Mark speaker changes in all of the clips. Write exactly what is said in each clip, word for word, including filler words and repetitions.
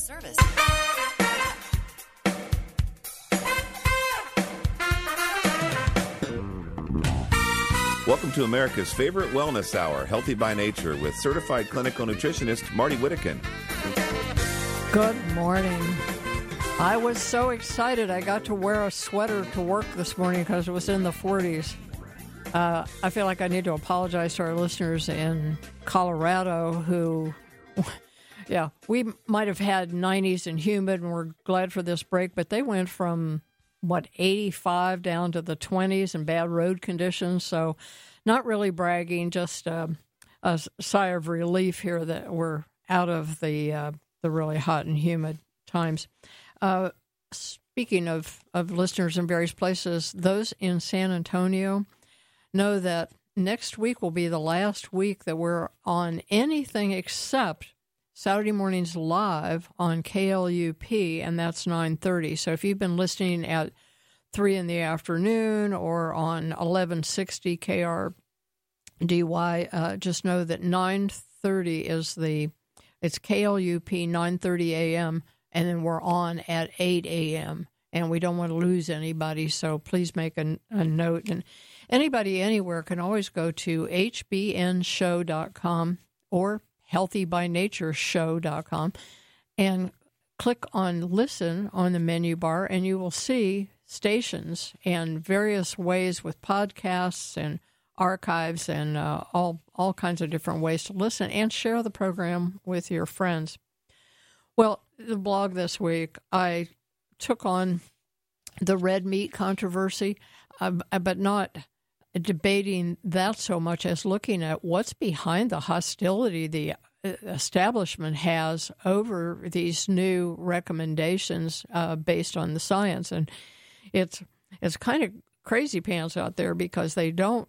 Speaker 1: service.
Speaker 2: Welcome to America's favorite wellness hour, Healthy by Nature, with certified clinical nutritionist Marty Whittakin.
Speaker 3: Good morning. I was so excited I got to wear a sweater to work this morning because it was in the forties. Uh, I feel like I need to apologize to our listeners in Colorado who, yeah, we might have had nineties and humid, and we're glad for this break, but they went from what, eighty-five down to the twenties and bad road conditions. So not really bragging, just uh, a sigh of relief here that we're out of the uh, the really hot and humid times. Uh, speaking of, of listeners in various places, those in San Antonio know that next week will be the last week that we're on anything except Saturday mornings live on K L U P, and that's nine thirty. So if you've been listening at three in the afternoon or on eleven sixty K R D Y, uh, just know that nine thirty is the, it's K L U P nine thirty a.m., and then we're on at eight a.m., and we don't want to lose anybody, so please make a, a note. And anybody anywhere can always go to H B N show dot com or healthy by nature show dot com and click on listen on the menu bar, and you will see stations and various ways with podcasts and archives and uh, all all kinds of different ways to listen and share the program with your friends. Well, the blog this week, I took on the red meat controversy, uh, but not debating that so much as looking at what's behind the hostility the establishment has over these new recommendations uh, based on the science. And it's it's kind of crazy pants out there because they don't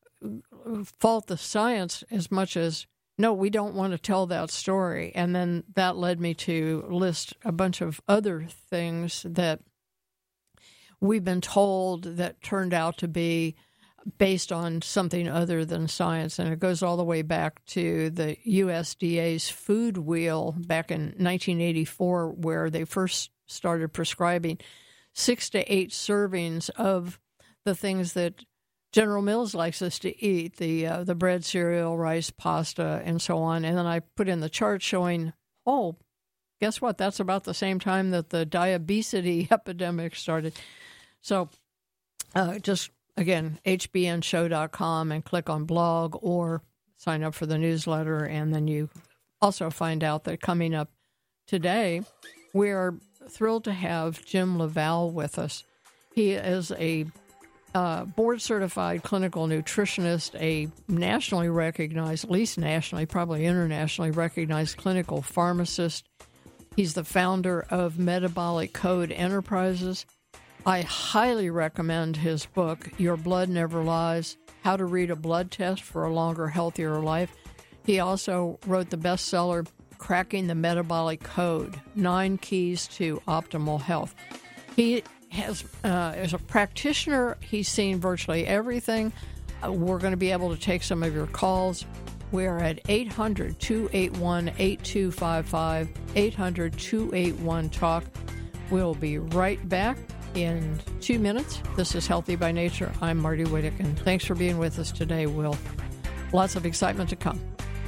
Speaker 3: fault the science as much as, no, we don't want to tell that story. And then that led me to list a bunch of other things that we've been told that turned out to be based on something other than science. And it goes all the way back to the U S D A's food wheel back in nineteen eighty-four, where they first started prescribing six to eight servings of the things that General Mills likes us to eat, the uh, the bread, cereal, rice, pasta, and so on. And then I put in the chart showing, oh, guess what? That's about the same time that the diabetes epidemic started. So uh, just, again, H B N show dot com and click on blog or sign up for the newsletter. And then you also find out that coming up today, we are thrilled to have Jim LaValle with us. He is a uh, board-certified clinical nutritionist, a nationally recognized, at least nationally, probably internationally recognized clinical pharmacist. He's the founder of Metabolic Code Enterprises. I highly recommend his book, Your Blood Never Lies, How to Read a Blood Test for a Longer, Healthier Life. He also wrote the bestseller, Cracking the Metabolic Code, Nine Keys to Optimal Health. He has, uh, as a practitioner, he's seen virtually everything. Uh, we're going to be able to take some of your calls. We are at eight hundred, two eight one, eight two five five, eight hundred, two eight one, talk. We'll be right back in two minutes. This is Healthy by Nature. I'm Marty Whittakin. Thanks for being with us today, Will. Lots of excitement to come.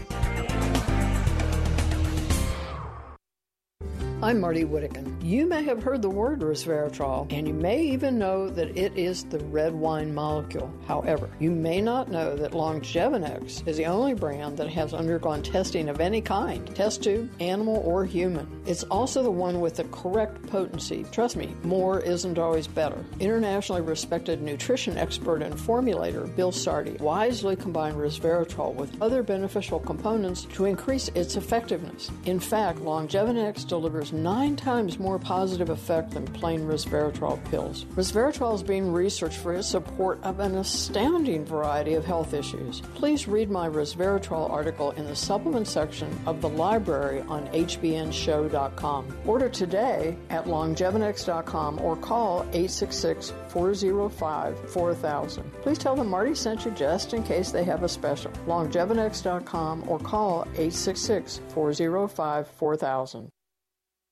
Speaker 3: I'm Marty Whittakin. You may have heard the word resveratrol, and you may even know that it is the red wine molecule. However, you may not know that Longevinex is the only brand that has undergone testing of any kind, test tube, animal, or human. It's also the one with the correct potency. Trust me, more isn't always better. Internationally respected nutrition expert and formulator Bill Sardi wisely combined resveratrol with other beneficial components to increase its effectiveness. In fact, Longevinex delivers nine times more positive effect than plain resveratrol pills. Resveratrol is being researched for its support of an astounding variety of health issues. Please read my resveratrol article in the supplement section of the library on H B N show dot com. Order today at longevinex dot com or call eight six six, four oh five, four thousand. Please tell them Marty sent you just in case they have a special. longevinex dot com or call eight six six, four oh five, four thousand.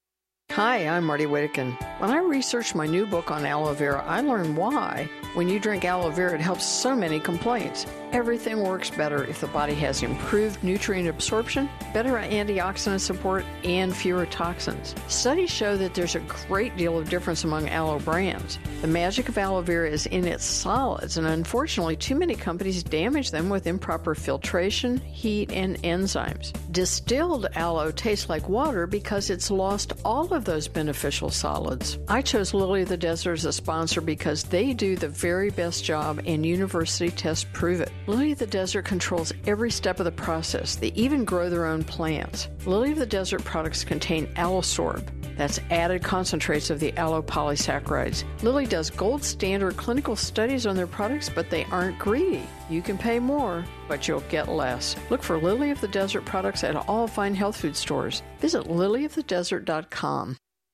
Speaker 3: Hi, I'm Marty Whittekin. When I researched my new book on aloe vera, I learned why, when you drink aloe vera, it helps so many complaints. Everything works better if the body has improved nutrient absorption, better antioxidant support, and fewer toxins. Studies show that there's a great deal of difference among aloe brands. The magic of aloe vera is in its solids, and unfortunately, too many companies damage them with improper filtration, heat, and enzymes. Distilled aloe tastes like water because it's lost all of those beneficial solids. I chose Lily of the Desert as a sponsor because they do the very best job, and university tests prove it. Lily of the Desert controls every step of the process. They even grow their own plants. Lily of the Desert products contain Allosorb. That's added concentrates of the aloe polysaccharides. Lilly does gold standard clinical studies on their products, but they aren't greedy. You can pay more, but you'll get less. Look for Lily of the Desert products at all fine health food stores. Visit lily of the desert dot com.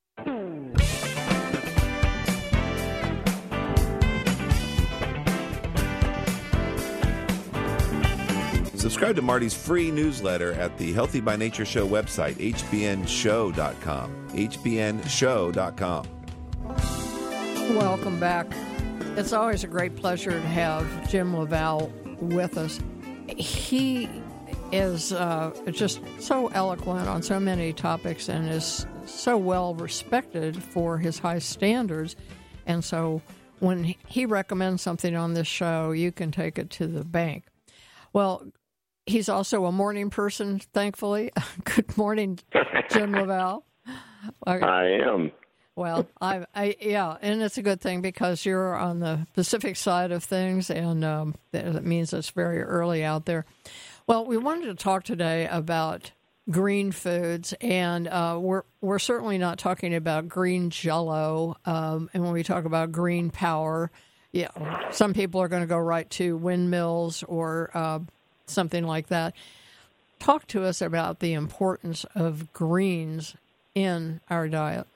Speaker 2: Subscribe to Marty's free newsletter at the Healthy by Nature Show website, h b n show dot com. h b n show dot com.
Speaker 3: Welcome back. It's always a great pleasure to have Jim Laval with us. He is uh, just so eloquent on so many topics and is so well respected for his high standards. And so when he recommends something on this show, you can take it to the bank. Well, he's also a morning person, thankfully. Good morning, Jim Laval.
Speaker 1: I am.
Speaker 3: Well, I, I, yeah, and it's a good thing because you're on the Pacific side of things, and um, that means it's very early out there. Well, we wanted to talk today about green foods, and uh, we're we're certainly not talking about green Jell-O. Um, and when we talk about green power, yeah, some people are going to go right to windmills or uh, something like that. Talk to us about the importance of greens in our diet.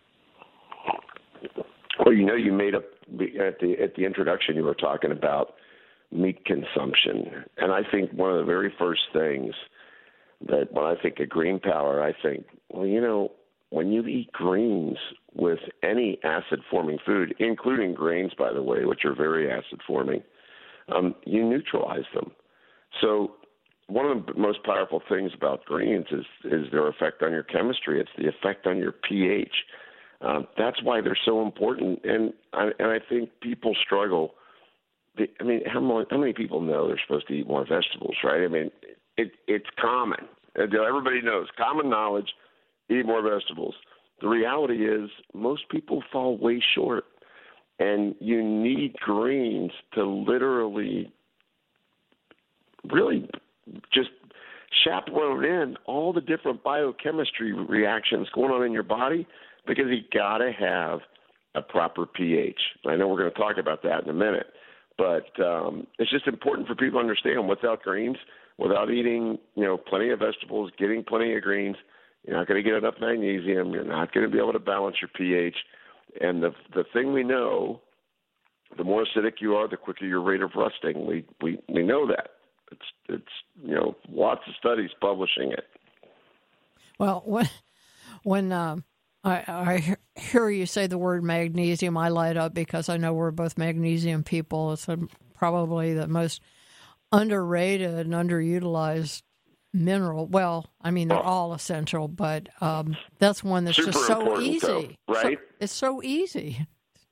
Speaker 1: Well, you know, you made up at the at the introduction. You were talking about meat consumption, and I think one of the very first things that when I think of green power, I think, well, you know, when you eat greens with any acid-forming food, including grains, by the way, which are very acid-forming, um, you neutralize them. So one of the most powerful things about greens is is their effect on your chemistry. It's the effect on your pH. Um, that's why they're so important, and I, and I think people struggle. I mean, how many, how many people know they're supposed to eat more vegetables, right? I mean, it, it's common. Everybody knows, common knowledge, eat more vegetables. The reality is most people fall way short, and you need greens to literally really just chaperone in all the different biochemistry reactions going on in your body, because you got to have a proper pH. I know we're going to talk about that in a minute, but um, it's just important for people to understand without greens, without eating, you know, plenty of vegetables, getting plenty of greens, you're not going to get enough magnesium. You're not going to be able to balance your pH. And the the thing we know, the more acidic you are, the quicker your rate of rusting. We we, we know that. It's it's you know, lots of studies publishing it.
Speaker 3: Well, when when uh, I, I hear you say the word magnesium, I light up because I know we're both magnesium people. It's a, probably the most underrated and underutilized mineral. Well, I mean, they're all essential, but um, that's one that's
Speaker 1: Super
Speaker 3: just so
Speaker 1: important,
Speaker 3: easy.
Speaker 1: though, right?
Speaker 3: So, it's so easy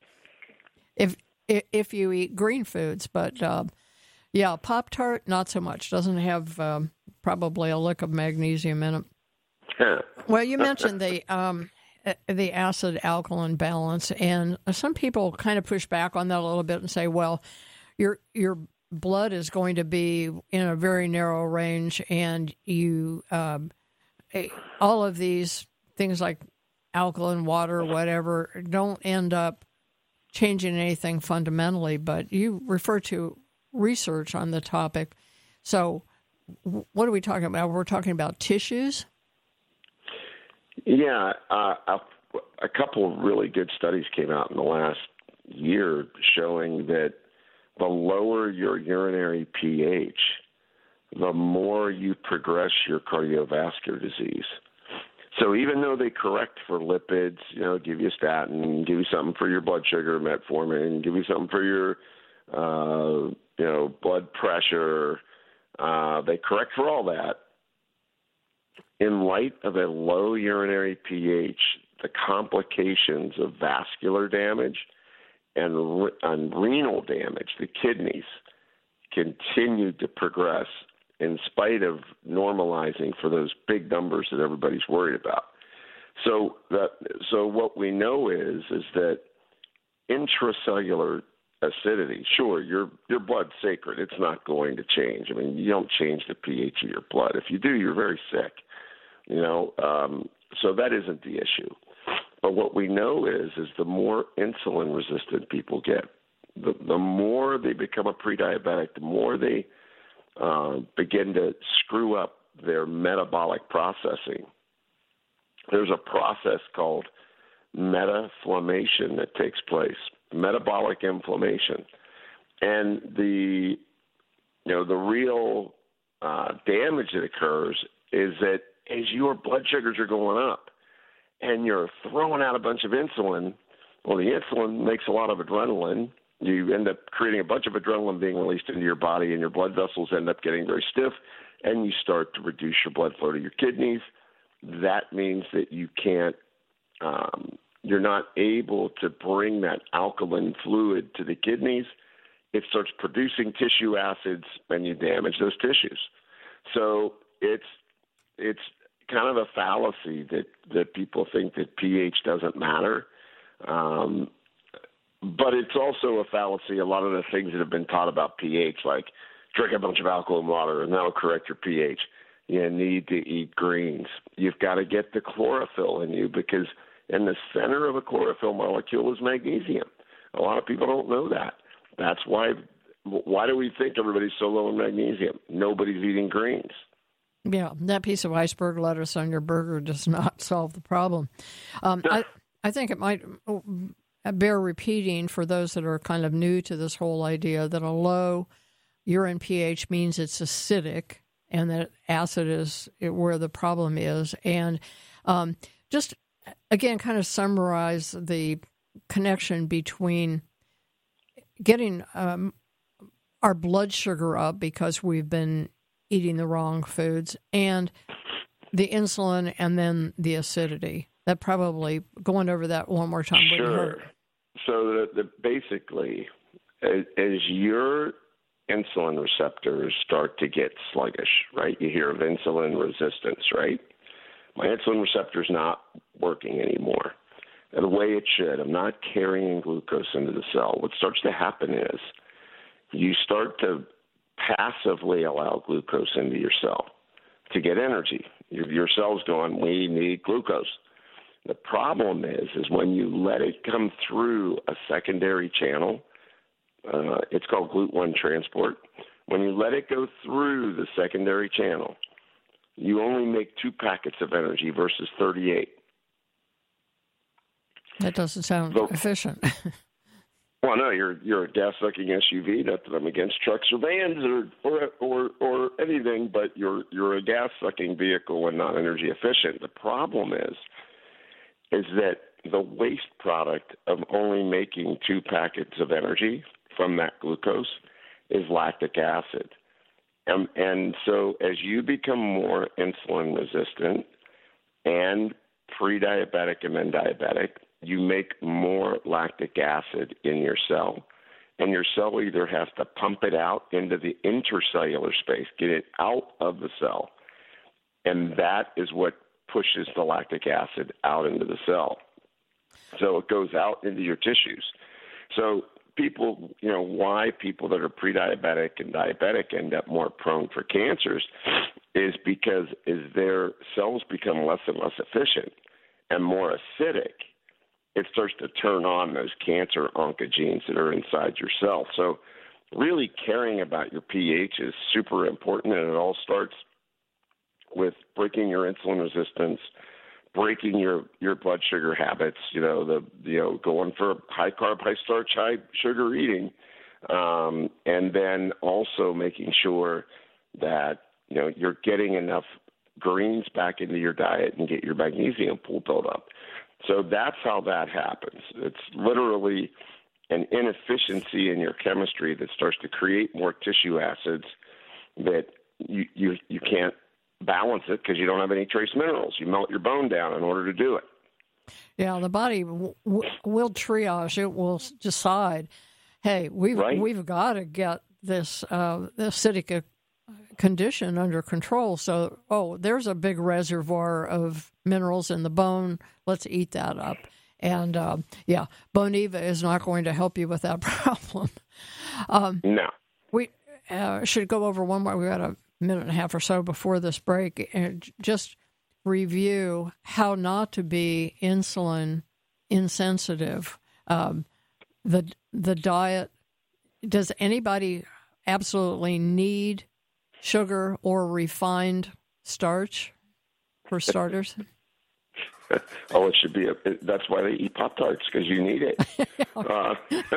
Speaker 3: if if you eat green foods. But um, yeah, Pop-Tart, not so much. Doesn't have um, probably a lick of magnesium in it. Well, you mentioned the um, the acid-alkaline balance, and some people kind of push back on that a little bit and say, well, your your blood is going to be in a very narrow range, and you um, all of these things like alkaline water or whatever don't end up changing anything fundamentally. But you refer to research on the topic. So what are we talking about? We're talking about tissues?
Speaker 1: Yeah, uh, a, a couple of really good studies came out in the last year showing that the lower your urinary pH, the more you progress your cardiovascular disease. So even though they correct for lipids, you know, give you a statin, give you something for your blood sugar, metformin, give you something for your, uh, you know, blood pressure, uh, they correct for all that. In light of a low urinary pH, the complications of vascular damage and, re- and renal damage, the kidneys, continue to progress in spite of normalizing for those big numbers that everybody's worried about. So that, so what we know is is that intracellular acidity, sure, your your blood's sacred. It's not going to change. I mean, you don't change the pH of your blood. If you do, you're very sick. You know, um, so that isn't the issue. But what we know is is the more insulin resistant people get, the, the more they become a pre-diabetic, the more they uh, begin to screw up their metabolic processing. There's a process called metaflammation that takes place, metabolic inflammation. And the, you know, the real uh, damage that occurs is that as your blood sugars are going up and you're throwing out a bunch of insulin, well, the insulin makes a lot of adrenaline. You end up creating a bunch of adrenaline being released into your body, and your blood vessels end up getting very stiff, and you start to reduce your blood flow to your kidneys. That means that you can't, um, you're not able to bring that alkaline fluid to the kidneys. It starts producing tissue acids, and you damage those tissues. So it's it's kind of a fallacy that, that people think that pH doesn't matter. Um, but it's also a fallacy, a lot of the things that have been taught about pH, like drink a bunch of alkaline water and that'll correct your pH. You need to eat greens. You've got to get the chlorophyll in you, because in the center of a chlorophyll molecule is magnesium. A lot of people don't know that. That's why, why do we think everybody's so low in magnesium? Nobody's eating greens.
Speaker 3: Yeah, that piece of iceberg lettuce on your burger does not solve the problem. Um, I, I think it might bear repeating for those that are kind of new to this whole idea that a low urine pH means it's acidic, and that acid is where the problem is. And um, just, again, kind of summarize the connection between getting um, our blood sugar up because we've been eating the wrong foods, and the insulin, and then the acidity. That probably, going over that one more time, wouldn't
Speaker 1: Sure.
Speaker 3: hurt.
Speaker 1: So the, the, basically, as, as your insulin receptors start to get sluggish, right? You hear of insulin resistance, right? My insulin receptor's not working anymore the way it should. I'm not carrying glucose into the cell. What starts to happen is you start to passively allow glucose into your cell to get energy. Your, your cell's going, we need glucose. The problem is, is when you let it come through a secondary channel, uh, it's called GLUT one transport. When you let it go through the secondary channel, you only make two packets of energy versus thirty-eight.
Speaker 3: That doesn't sound so efficient.
Speaker 1: Well, no, you're you're a gas-sucking S U V. Not that I'm against trucks or vans or or or, or anything, but you're you're a gas-sucking vehicle and not energy efficient. The problem is, is that the waste product of only making two packets of energy from that glucose is lactic acid, and and so as you become more insulin resistant and pre-diabetic and then diabetic, you make more lactic acid in your cell, and your cell either has to pump it out into the intercellular space, get it out of the cell, and that is what pushes the lactic acid out into the cell. So it goes out into your tissues. So people, you know, why people that are pre-diabetic and diabetic end up more prone for cancers is because as their cells become less and less efficient and more acidic, it starts to turn on those cancer oncogenes that are inside your cell. So really caring about your pH is super important, and it all starts with breaking your insulin resistance, breaking your, your blood sugar habits, you know, the you know, going for high carb, high starch, high sugar eating, um, and then also making sure that, you know, you're getting enough greens back into your diet and get your magnesium pool built up. So that's how that happens. It's literally an inefficiency in your chemistry that starts to create more tissue acids that you you, you can't balance it because you don't have any trace minerals. You melt your bone down in order to do it.
Speaker 3: Yeah, the body w- w- will triage. It will decide, hey, we've,
Speaker 1: right.
Speaker 3: we've got to get this uh, acidic condition under control. So, oh, there's a big reservoir of minerals in the bone. Let's eat that up. And, uh, yeah, Boniva is not going to help you with that problem. Um,
Speaker 1: no.
Speaker 3: We uh, should go over one more. We've got a minute and a half or so before this break. And just review how not to be insulin insensitive. Um, the the diet, does anybody absolutely need sugar or refined starch, for starters?
Speaker 1: Oh, it should be. A, that's why they eat Pop-Tarts, because you need it. uh.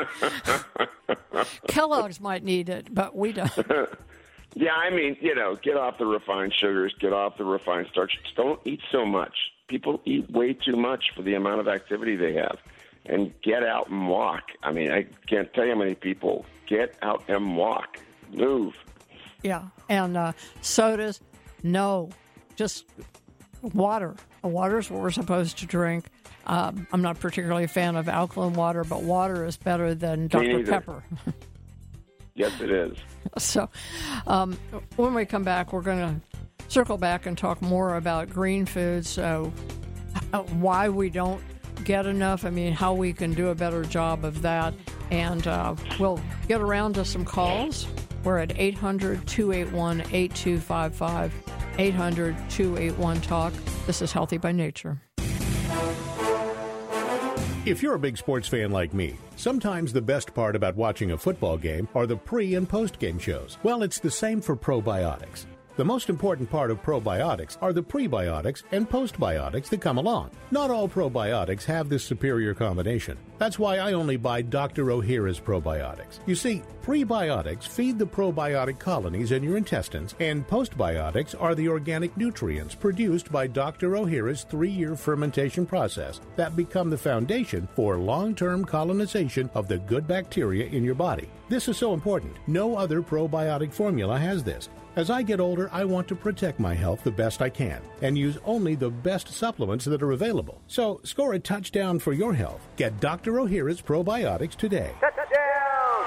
Speaker 3: Kellogg's might need it, but we don't.
Speaker 1: Yeah, I mean, you know, get off the refined sugars, get off the refined starch. Don't eat so much. People eat way too much for the amount of activity they have. And get out and walk. I mean, I can't tell you how many people get out and walk. Move.
Speaker 3: Yeah, and uh, sodas, no. Just water. Water is what we're supposed to drink. Um, I'm not particularly a fan of alkaline water, but water is better than Doctor Pepper.
Speaker 1: Yes, it is.
Speaker 3: So um, when we come back, we're going to circle back and talk more about green foods, so uh, why we don't get enough, I mean, how we can do a better job of that. And uh, we'll get around to some calls. We're at eight hundred, two eight one, eight two five five, eight hundred, two eight one, talk. This is Healthy by Nature.
Speaker 4: If you're a big sports fan like me, sometimes the best part about watching a football game are the pre- and post-game shows. Well, it's the same for probiotics. The most important part of probiotics are the prebiotics and postbiotics that come along. Not all probiotics have this superior combination. That's why I only buy Doctor Ohhira's probiotics. You see, prebiotics feed the probiotic colonies in your intestines, and postbiotics are the organic nutrients produced by Doctor Ohhira's three-year fermentation process that become the foundation for long-term colonization of the good bacteria in your body. This is so important. No other probiotic formula has this. As I get older, I want to protect my health the best I can and use only the best supplements that are available. So score a touchdown for your health. Get Doctor Ohhira's probiotics today. Touchdown!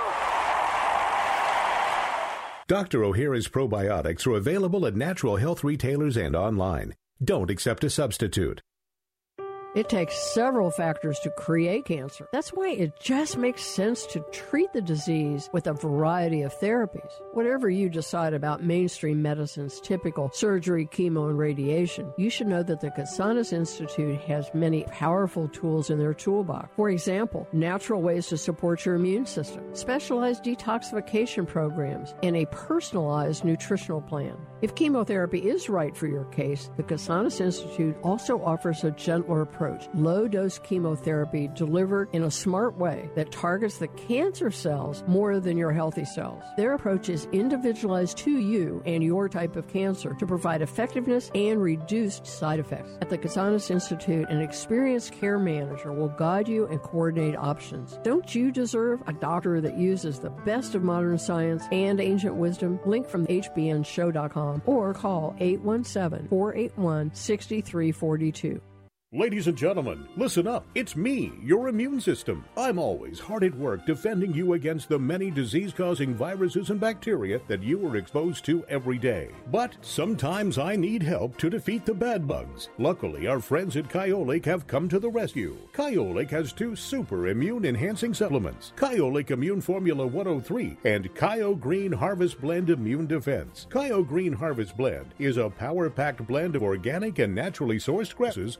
Speaker 4: Doctor Ohhira's probiotics are available at natural health retailers and online. Don't accept a substitute.
Speaker 3: It takes several factors to create cancer. That's why it just makes sense to treat the disease with a variety of therapies. Whatever you decide about mainstream medicine's typical surgery, chemo, and radiation, you should know that the Casanas Institute has many powerful tools in their toolbox. For example, natural ways to support your immune system, specialized detoxification programs, and a personalized nutritional plan. If chemotherapy is right for your case, the Casanas Institute also offers a gentler approach. Low-dose chemotherapy delivered in a smart way that targets the cancer cells more than your healthy cells. Their approach is individualized to you and your type of cancer to provide effectiveness and reduced side effects. At the Casanas Institute, an experienced care manager will guide you and coordinate options. Don't you deserve a doctor that uses the best of modern science and ancient wisdom? Link from H B N show dot com or call eight one seven, four eight one, six three four two.
Speaker 4: Ladies and gentlemen, listen up. It's me, your immune system. I'm always hard at work defending you against the many disease-causing viruses and bacteria that you are exposed to every day. But sometimes I need help to defeat the bad bugs. Luckily, our friends at Kyolic have come to the rescue. Kyolic has two super immune-enhancing supplements, Kyolic Immune Formula one oh three and Kyo Green Harvest Blend Immune Defense. Kyo Green Harvest Blend is a power-packed blend of organic and naturally sourced grasses, ancient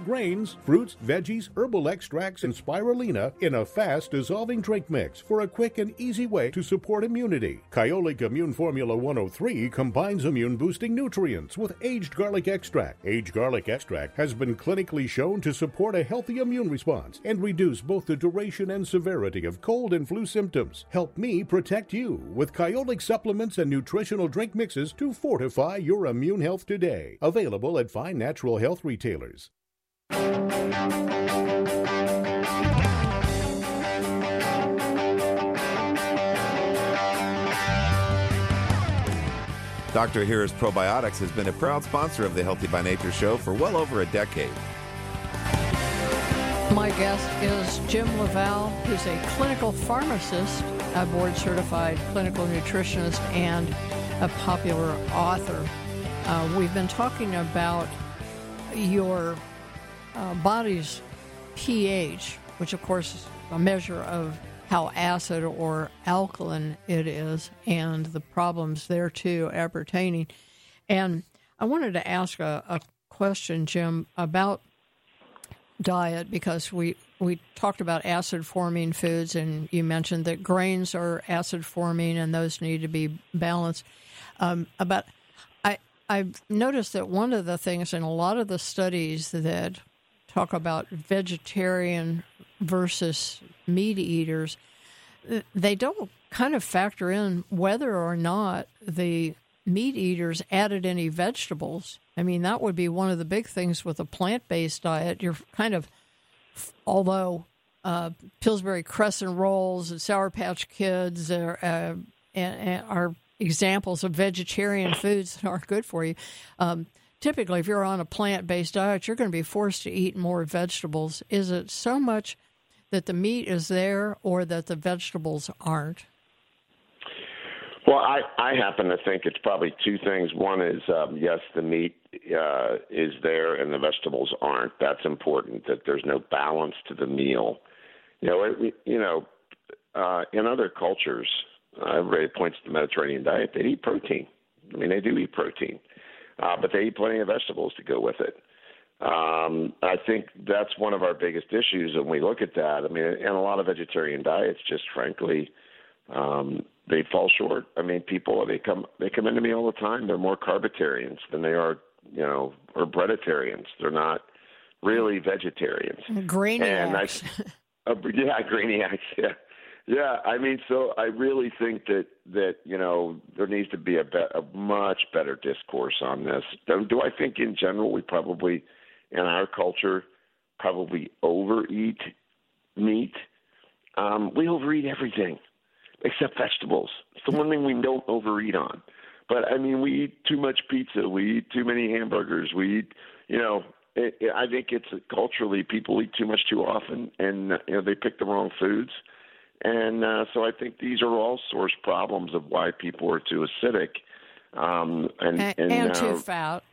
Speaker 4: grains, fruits, veggies, herbal extracts, and spirulina in a fast-dissolving drink mix for a quick and easy way to support immunity. Kyolic Immune Formula one oh three combines immune-boosting nutrients with aged garlic extract. Aged garlic extract has been clinically shown to support a healthy immune response and reduce both the duration and severity of cold and flu symptoms. Help me protect you with Kyolic supplements and nutritional drink mixes to fortify your immune health today. Available at fine natural health retailers.
Speaker 2: Doctor Here's Probiotics has been a proud sponsor of the Healthy by Nature show for well over a decade.
Speaker 3: My guest is Jim LaValle, who's a clinical pharmacist, a board-certified clinical nutritionist, and a popular author. Uh, we've been talking about your uh, body's pH, which, of course, is a measure of how acid or alkaline it is, and the problems there, too, appertaining. And I wanted to ask a, a question, Jim, about diet, because we, we talked about acid-forming foods, and you mentioned that grains are acid-forming, and those need to be balanced. Um, about I, I've noticed that one of the things in a lot of the studies that talk about vegetarian versus meat eaters, they don't kind of factor in whether or not the meat eaters added any vegetables. I mean, that would be one of the big things with a plant-based diet. You're kind of, although uh, Pillsbury Crescent rolls and Sour Patch Kids are, uh, are examples of vegetarian foods that aren't good for you, um, typically if you're on a plant-based diet, you're going to be forced to eat more vegetables. Is it so much that the meat is there or that the vegetables aren't?
Speaker 1: Well, I, I happen to think it's probably two things. One is, um, yes, the meat uh, is there and the vegetables aren't. That's important, that there's no balance to the meal. You know, it, you know, uh, in other cultures, uh, everybody points to the Mediterranean diet, they eat protein. I mean, they do eat protein, uh, but they eat plenty of vegetables to go with it. Um, I think that's one of our biggest issues when we look at that. I mean, and a lot of vegetarian diets, just frankly, um, they fall short. I mean, people they come they come into me all the time. They're more carbitarians than they are, you know, or breaditarians. They're not really vegetarians.
Speaker 3: Grainiacs.
Speaker 1: I, uh, yeah, grainiacs. Yeah, yeah. I mean, so I really think that that you know there needs to be a, be- a much better discourse on this. Do, do I think in general we probably in our culture probably overeat meat? Um, we overeat everything except vegetables. It's the one thing we don't overeat on. But, I mean, we eat too much pizza. We eat too many hamburgers. We eat, you know, it, it, I think it's culturally people eat too much too often, and, you know, they pick the wrong foods. And uh, so I think these are all source problems of why people are too acidic. Um, and,
Speaker 3: and,
Speaker 1: and,
Speaker 3: and
Speaker 1: uh,
Speaker 3: too fat.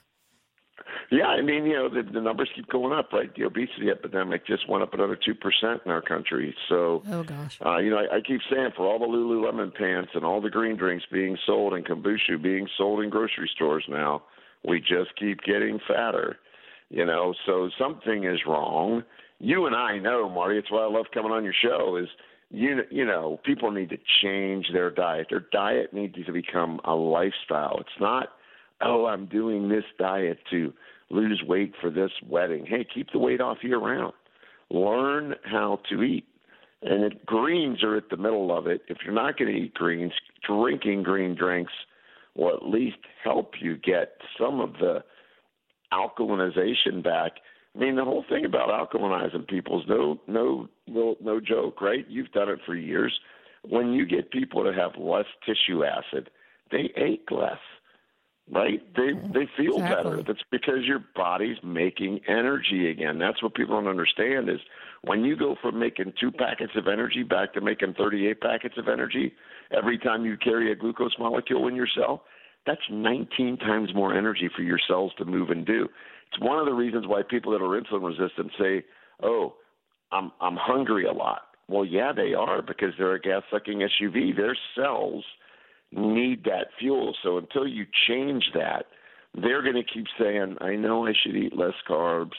Speaker 1: Yeah, I mean, you know, the, the numbers keep going up, right? The obesity epidemic just went up another two percent in our country. So,
Speaker 3: oh, gosh.
Speaker 1: Uh, you know, I, I keep saying for all the Lululemon pants and all the green drinks being sold and kombucha being sold in grocery stores now, we just keep getting fatter, you know, so something is wrong. You and I know, Marty, it's why I love coming on your show is, you, you know, people need to change their diet. Their diet needs to become a lifestyle. It's not, oh, I'm doing this diet to lose weight for this wedding. Hey, keep the weight off year round. Learn how to eat. And it, greens are at the middle of it. If you're not going to eat greens, drinking green drinks will at least help you get some of the alkalinization back. I mean, the whole thing about alkalinizing people is no, no, no, no joke, right? You've done it for years. When you get people to have less tissue acid, they ache less. Right? They they feel
Speaker 3: exactly.
Speaker 1: better. That's because your body's making energy again. That's what people don't understand is when you go from making two packets of energy back to making thirty-eight packets of energy every time you carry a glucose molecule in your cell, that's nineteen times more energy for your cells to move and do. It's one of the reasons why people that are insulin resistant say, oh, I'm I'm hungry a lot. Well, yeah, they are because they're a gas-sucking S U V. Their cells need that fuel. So until you change that, they're going to keep saying, I know I should eat less carbs,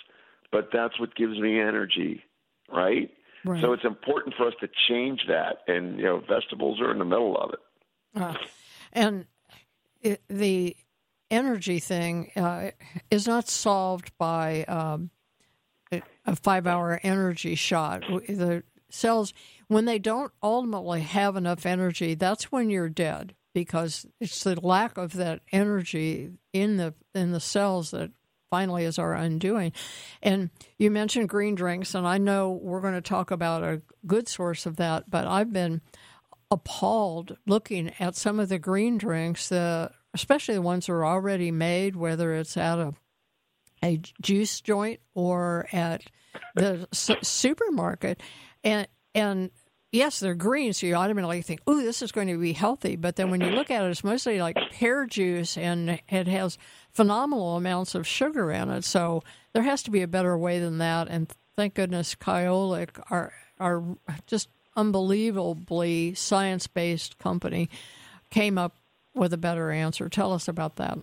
Speaker 1: but that's what gives me energy, right?
Speaker 3: Right.
Speaker 1: So it's important for us to change that, and you know, vegetables are in the middle of it.
Speaker 3: Uh, and it, the energy thing uh, is not solved by um, a five-hour energy shot. The cells, when they don't ultimately have enough energy, that's when you're dead, because it's the lack of that energy in the in the cells that finally is our undoing. And you mentioned green drinks, and I know we're going to talk about a good source of that, but I've been appalled looking at some of the green drinks, the, especially the ones that are already made, whether it's at a, a juice joint or at the su- supermarket. And and yes, they're green, so you automatically think, ooh, this is going to be healthy. But then when you look at it, it's mostly like pear juice, and it has phenomenal amounts of sugar in it. So there has to be a better way than that. And thank goodness Kyolic are, are just unbelievably science-based company came up with a better answer. Tell us about that.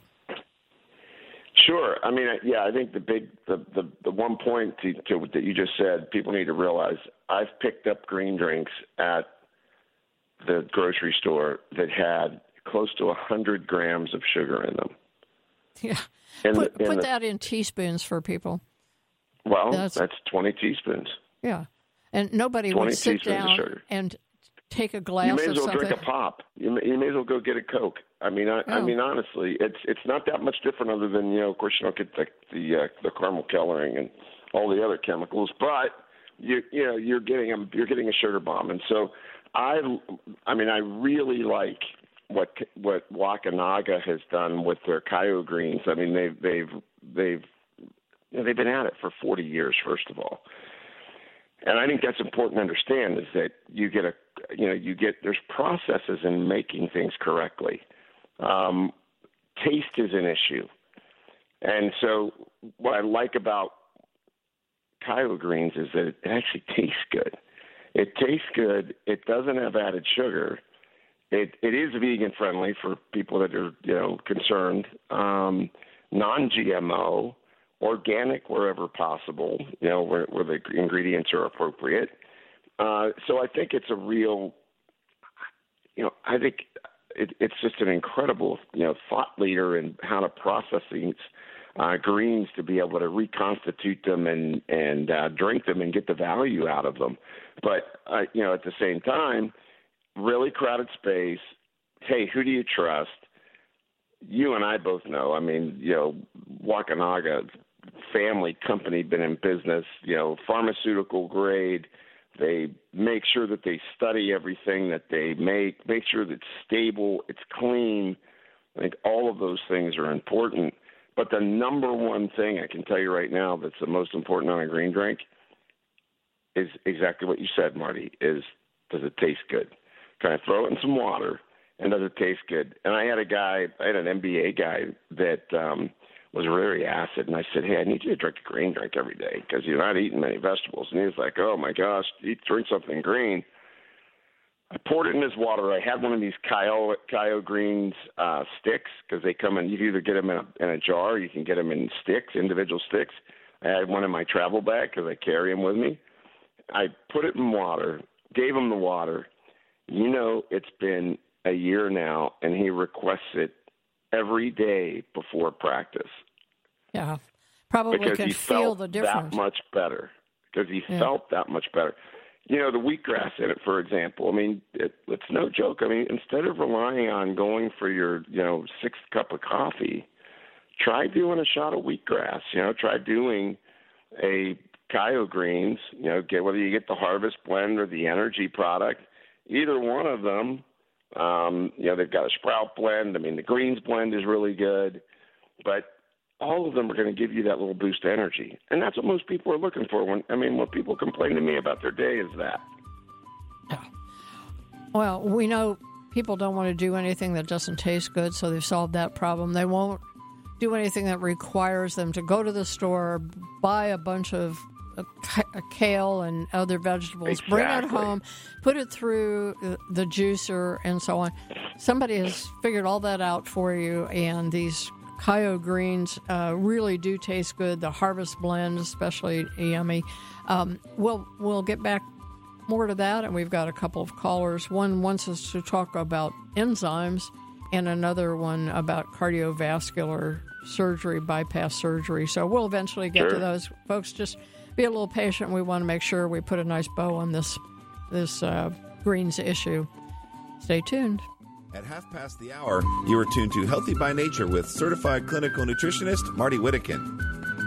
Speaker 1: Sure. I mean, yeah, I think the big, the, the, the one point to, to, that you just said, people need to realize, I've picked up green drinks at the grocery store that had close to one hundred grams of sugar in them.
Speaker 3: Yeah.
Speaker 1: In
Speaker 3: put
Speaker 1: the, in
Speaker 3: put
Speaker 1: the,
Speaker 3: that in teaspoons for people.
Speaker 1: Well,
Speaker 3: that's,
Speaker 1: that's twenty teaspoons.
Speaker 3: Yeah. And nobody would sit down and take a glass
Speaker 1: of something. You may as well
Speaker 3: something.
Speaker 1: drink a pop. You may, you may as well go get a Coke. I mean, I,
Speaker 3: oh.
Speaker 1: I mean, honestly, it's it's not that much different, other than, you know, of course, you don't get the the, uh, the caramel coloring and all the other chemicals, but you you know you're getting a you're getting a sugar bomb. And so I I mean, I really like what what Wakanaga has done with their Kaio greens. I mean, they've they've they've you know, they've been at it for forty years, first of all. And I think that's important to understand, is that you get a, you know, you get, there's processes in making things correctly. Um, taste is an issue. And so what I like about Kaio greens is that it actually tastes good. It tastes good. It doesn't have added sugar. It it is vegan friendly for people that are, you know, concerned. Um, non-G M O. Organic wherever possible, you know, where, where the ingredients are appropriate. Uh, so I think it's a real, you know, I think it, it's just an incredible, you know, thought leader in how to process these uh, greens to be able to reconstitute them and, and uh, drink them and get the value out of them. But, uh, you know, at the same time, really crowded space. Hey, who do you trust? You and I both know, I mean, you know, Wakanaga family company, been in business, you know, pharmaceutical grade. They make sure that they study everything that they make, make sure that it's stable, it's clean. I think all of those things are important. But the number one thing I can tell you right now that's the most important on a green drink is exactly what you said, Marty, is does it taste good? Can I throw it in some water, and does it taste good? And I had a guy, I had an M B A guy that um, was very acid, and I said, hey, I need you to drink a green drink every day because you're not eating many vegetables. And he was like, oh, my gosh, eat, drink something green. I poured it in his water. I had one of these Kaio, Kaio Greens uh, sticks, because they come in, you can either get them in a, in a jar or you can get them in sticks, individual sticks. I had one in my travel bag because I carry them with me. I put it in water, gave him the water. You know, it's been a year now, and he requests it every day before practice.
Speaker 3: Yeah, probably
Speaker 1: because
Speaker 3: can
Speaker 1: he
Speaker 3: feel
Speaker 1: felt
Speaker 3: the difference.
Speaker 1: that much better. Because he
Speaker 3: yeah.
Speaker 1: felt that much better. You know, the wheatgrass in it, for example. I mean, it, it's no joke. I mean, instead of relying on going for your, you know, sixth cup of coffee, try doing a shot of wheatgrass. You know, try doing a Kaio Greens. You know, get whether you get the Harvest Blend or the Energy product. Either one of them. Um, you know, they've got a Sprout Blend. I mean, the Greens Blend is really good, but all of them are going to give you that little boost of energy. And that's what most people are looking for. When I mean, when people complain to me about their day is that.
Speaker 3: Yeah. Well, we know people don't want to do anything that doesn't taste good, so they've solved that problem. They won't do anything that requires them to go to the store, buy a bunch of uh, kale and other vegetables,
Speaker 1: exactly.
Speaker 3: bring it home, put it through the juicer, and so on. Somebody has figured all that out for you, and these Kyo greens uh, really do taste good. The Harvest Blend, especially yummy. Um, we'll we'll get back more to that, and we've got a couple of callers. One wants us to talk about enzymes, and another one about cardiovascular surgery, bypass surgery. So we'll eventually get
Speaker 1: sure.
Speaker 3: to those. Folks, just be a little patient. We want to make sure we put a nice bow on this this uh, greens issue. Stay tuned.
Speaker 2: At half past the hour, you are tuned to Healthy by Nature with certified clinical nutritionist Marty Whittakin.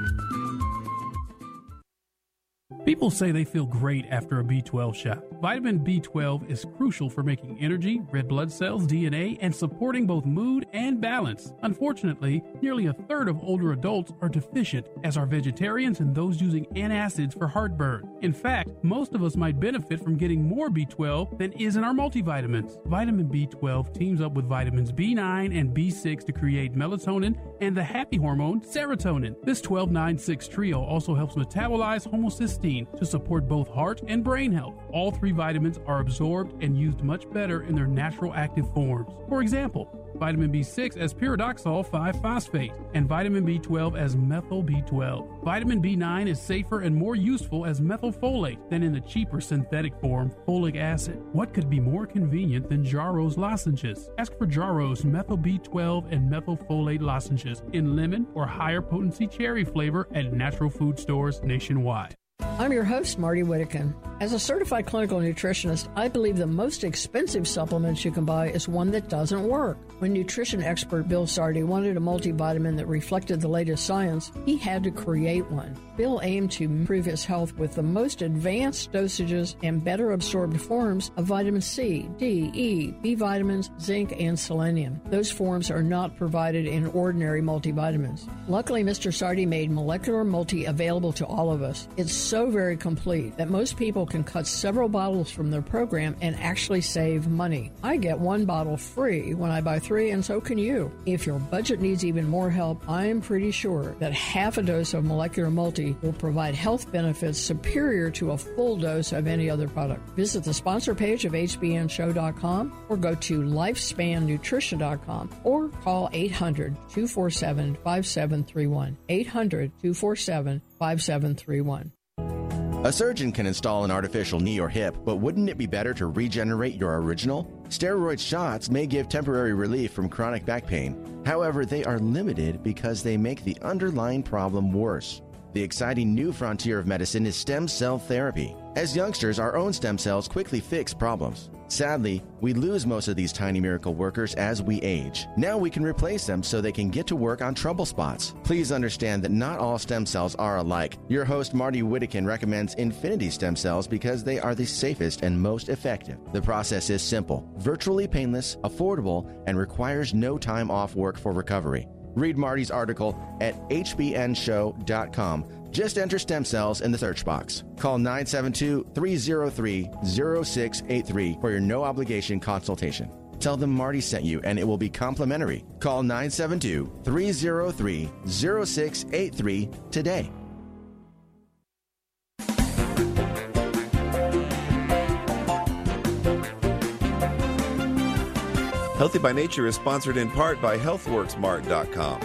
Speaker 5: People say they feel great after a B twelve shot. Vitamin B twelve is crucial for making energy, red blood cells, D N A, and supporting both mood and balance. Unfortunately, nearly a third of older adults are deficient, as are vegetarians and those using antacids for heartburn. In fact, most of us might benefit from getting more B twelve than is in our multivitamins. Vitamin B twelve teams up with vitamins B nine and B six to create melatonin and the happy hormone, serotonin. This twelve nine six trio also helps metabolize homocysteine to support both heart and brain health. All three vitamins are absorbed and used much better in their natural active forms. For example, vitamin B six as pyridoxal five phosphate and vitamin B twelve as methyl B twelve. Vitamin B nine is safer and more useful as methylfolate than in the cheaper synthetic form, folic acid. What could be more convenient than Jarro's lozenges? Ask for Jarro's methyl B twelve and methylfolate lozenges in lemon or higher potency cherry flavor at natural food stores nationwide.
Speaker 3: I'm your host, Marty Whittakin. As a certified clinical nutritionist, I believe the most expensive supplements you can buy is one that doesn't work. When nutrition expert Bill Sardi wanted a multivitamin that reflected the latest science, he had to create one. Bill aimed to improve his health with the most advanced dosages and better absorbed forms of vitamin C, D, E, B vitamins, zinc, and selenium. Those forms are not provided in ordinary multivitamins. Luckily, Mister Sardi made Molecular Multi available to all of us. It's so very complete that most people can cut several bottles from their program and actually save money. I get one bottle free when I buy three, and so can you. If your budget needs even more help, I am pretty sure that half a dose of Molecular Multi will provide health benefits superior to a full dose of any other product. Visit the sponsor page of H B N show dot com or go to lifespan nutrition dot com or call eight hundred, two four seven, five seven three one. eight hundred, two four seven, five seven three one.
Speaker 6: A surgeon can install an artificial knee or hip, but wouldn't it be better to regenerate your original? Steroid shots may give temporary relief from chronic back pain. However, they are limited because they make the underlying problem worse. The exciting new frontier of medicine is stem cell therapy. As youngsters, our own stem cells quickly fix problems. Sadly, we lose most of these tiny miracle workers as we age. Now we can replace them so they can get to work on trouble spots. Please understand that not all stem cells are alike. Your host, Marty Whittakin, recommends Infinity stem cells because they are the safest and most effective. The process is simple, virtually painless, affordable, and requires no time off work for recovery. Read Marty's article at H B N show dot com. Just enter stem cells in the search box. Call nine seven two, three zero three, zero six eight three for your no-obligation consultation. Tell them Marty sent you and it will be complimentary. Call nine seven two, three zero three, zero six eight three today.
Speaker 2: Healthy by Nature is sponsored in part by health works mart dot com.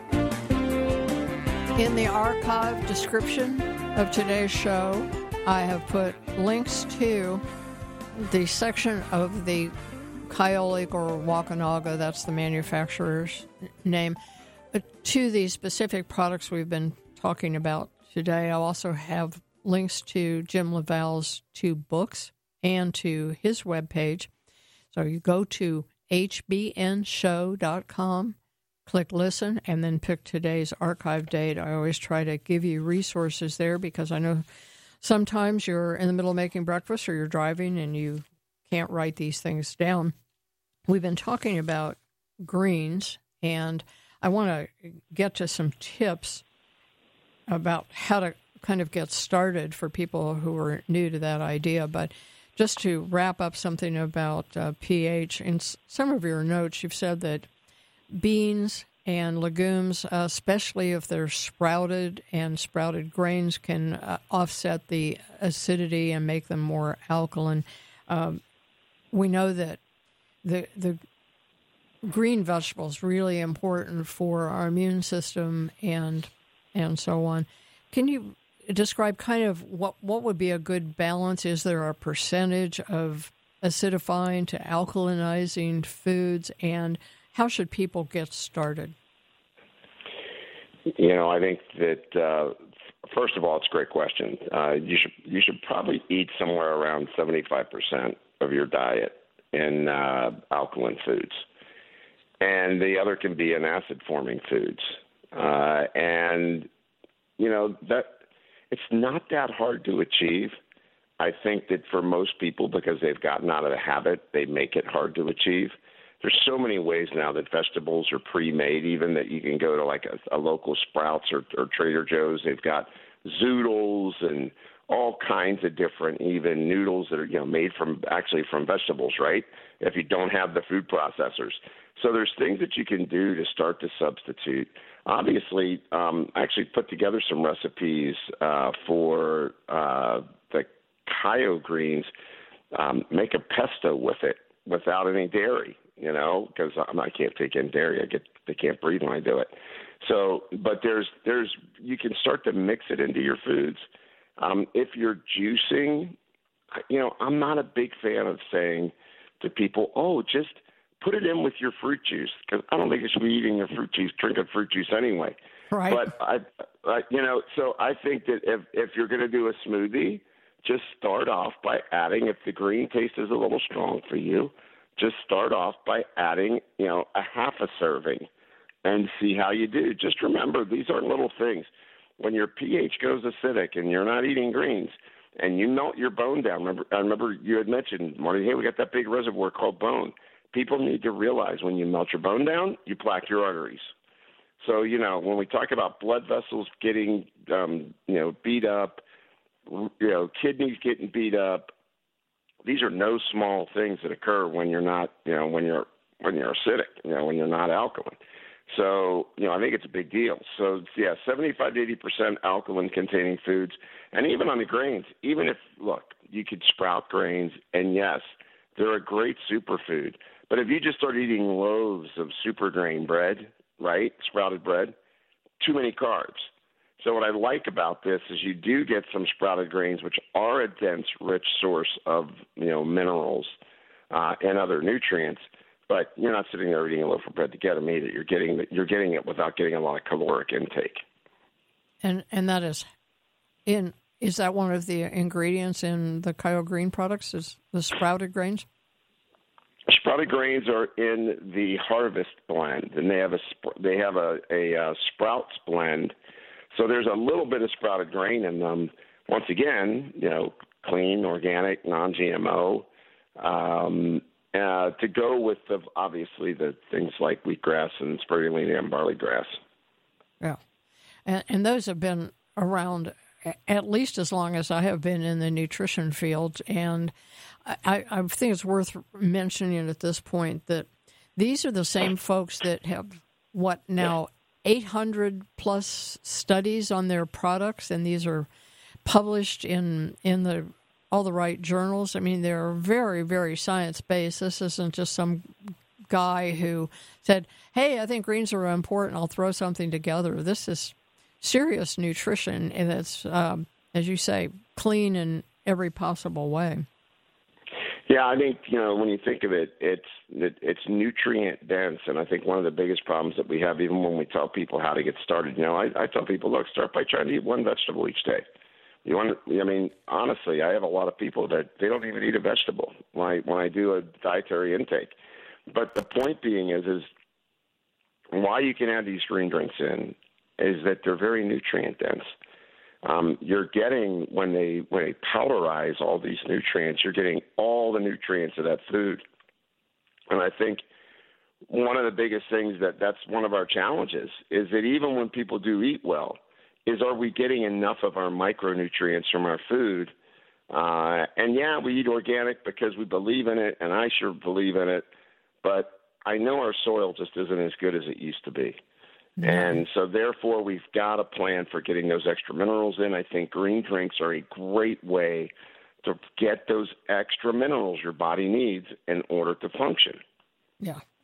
Speaker 3: In the archive description of today's show, I have put links to the section of the Kyolic or Wakunaga, that's the manufacturer's name, to the specific products we've been talking about today. I also have links to Jim LaValle's two books and to his webpage. So you go to H B N show dot com, click listen, and then pick today's archive date. I always try to give you resources there because I know sometimes you're in the middle of making breakfast or you're driving and you can't write these things down. We've been talking about greens, and I want to get to some tips about how to kind of get started for people who are new to that idea. But just to wrap up something about uh, pH, in some of your notes, you've said that beans and legumes, uh, especially if they're sprouted and sprouted grains, can uh, offset the acidity and make them more alkaline. Um, we know that the the green vegetables really important for our immune system and and so on. Can you describe kind of what, what would be a good balance? Is there a percentage of acidifying to alkalinizing foods, and how should people get started?
Speaker 1: You know, I think that uh, first of all, it's a great question. Uh, you should you should probably eat somewhere around seventy-five percent of your diet in uh, alkaline foods, and the other can be in acid-forming foods. Uh, and you know that it's not that hard to achieve. I think that for most people, because they've gotten out of the habit, they make it hard to achieve. There's so many ways now that vegetables are pre-made, even that you can go to like a, a local Sprouts or, or Trader Joe's. They've got zoodles and all kinds of different even noodles that are, you know, made from actually from vegetables, right? If you don't have the food processors. So there's things that you can do to start to substitute. Obviously, um, I actually put together some recipes uh, for uh, the Kale greens. Um, make a pesto with it without any dairy. You know, because I can't take in dairy. I get they can't breathe when I do it. So, but there's there's you can start to mix it into your foods. Um, if you're juicing, you know, I'm not a big fan of saying to people, "Oh, just put it in with your fruit juice," because I don't think you should be eating your fruit juice, drinking fruit juice anyway.
Speaker 3: Right.
Speaker 1: But I, I you know, so I think that if if you're going to do a smoothie, just start off by adding. If the green taste is a little strong for you, just start off by adding, you know, a half a serving and see how you do. Just remember, these are little things. When your pH goes acidic and you're not eating greens and you melt your bone down, remember, I remember you had mentioned, Marty, hey, we got that big reservoir called bone. People need to realize when you melt your bone down, you plaque your arteries. So, you know, when we talk about blood vessels getting, um, you know, beat up, you know, kidneys getting beat up, these are no small things that occur when you're not, you know, when you're when you're acidic, you know, when you're not alkaline. So, you know, I think it's a big deal. So, yeah, seventy-five to eighty percent alkaline-containing foods, and even on the grains. Even if, look, you could sprout grains, and yes, they're a great superfood. But if you just start eating loaves of super grain bread, right, sprouted bread, too many carbs. So what I like about this is you do get some sprouted grains, which are a dense, rich source of, you know, minerals uh, and other nutrients. But you're not sitting there eating a loaf of bread to get them either. You're getting you're getting it without getting a lot of caloric intake.
Speaker 3: And and that is in is that one of the ingredients in the Kale Green products? Is the sprouted grains?
Speaker 1: Sprouted grains are in the Harvest blend, and they have a they have a, a, a Sprouts blend. So there's a little bit of sprouted grain in them. Once again, you know, clean, organic, non-G M O, um, uh, to go with the obviously the things like wheatgrass and spirulina and barley grass.
Speaker 3: Yeah, and, and those have been around at least as long as I have been in the nutrition field. And I, I think it's worth mentioning at this point that these are the same folks that have, what, now eight hundred plus studies on their products, and these are published in in the all the right journals. I mean, they're very, very science-based. This isn't just some guy who said, hey, I think greens are important, I'll throw something together. This is serious nutrition, and it's, um, as you say, clean in every possible way.
Speaker 1: Yeah, I think, you know, when you think of it, it's it, it's nutrient dense, and I think one of the biggest problems that we have, even when we tell people how to get started, you know, I, I tell people, look, start by trying to eat one vegetable each day. You want, I mean, honestly, I have a lot of people that they don't even eat a vegetable when I when I do a dietary intake. But the point being is, is why you can add these green drinks in is that they're very nutrient dense. Um, you're getting, when they when they powderize all these nutrients, you're getting all the nutrients of that food. And I think one of the biggest things that that's one of our challenges is that even when people do eat well, is are we getting enough of our micronutrients from our food? Uh, and yeah, we eat organic because we believe in it, and I sure believe in it, but I know our soil just isn't as good as it used to be. Mm-hmm. And so therefore we've got a plan for getting those extra minerals in. I think green drinks are a great way to get those extra minerals your body needs in order to function.
Speaker 3: Yeah,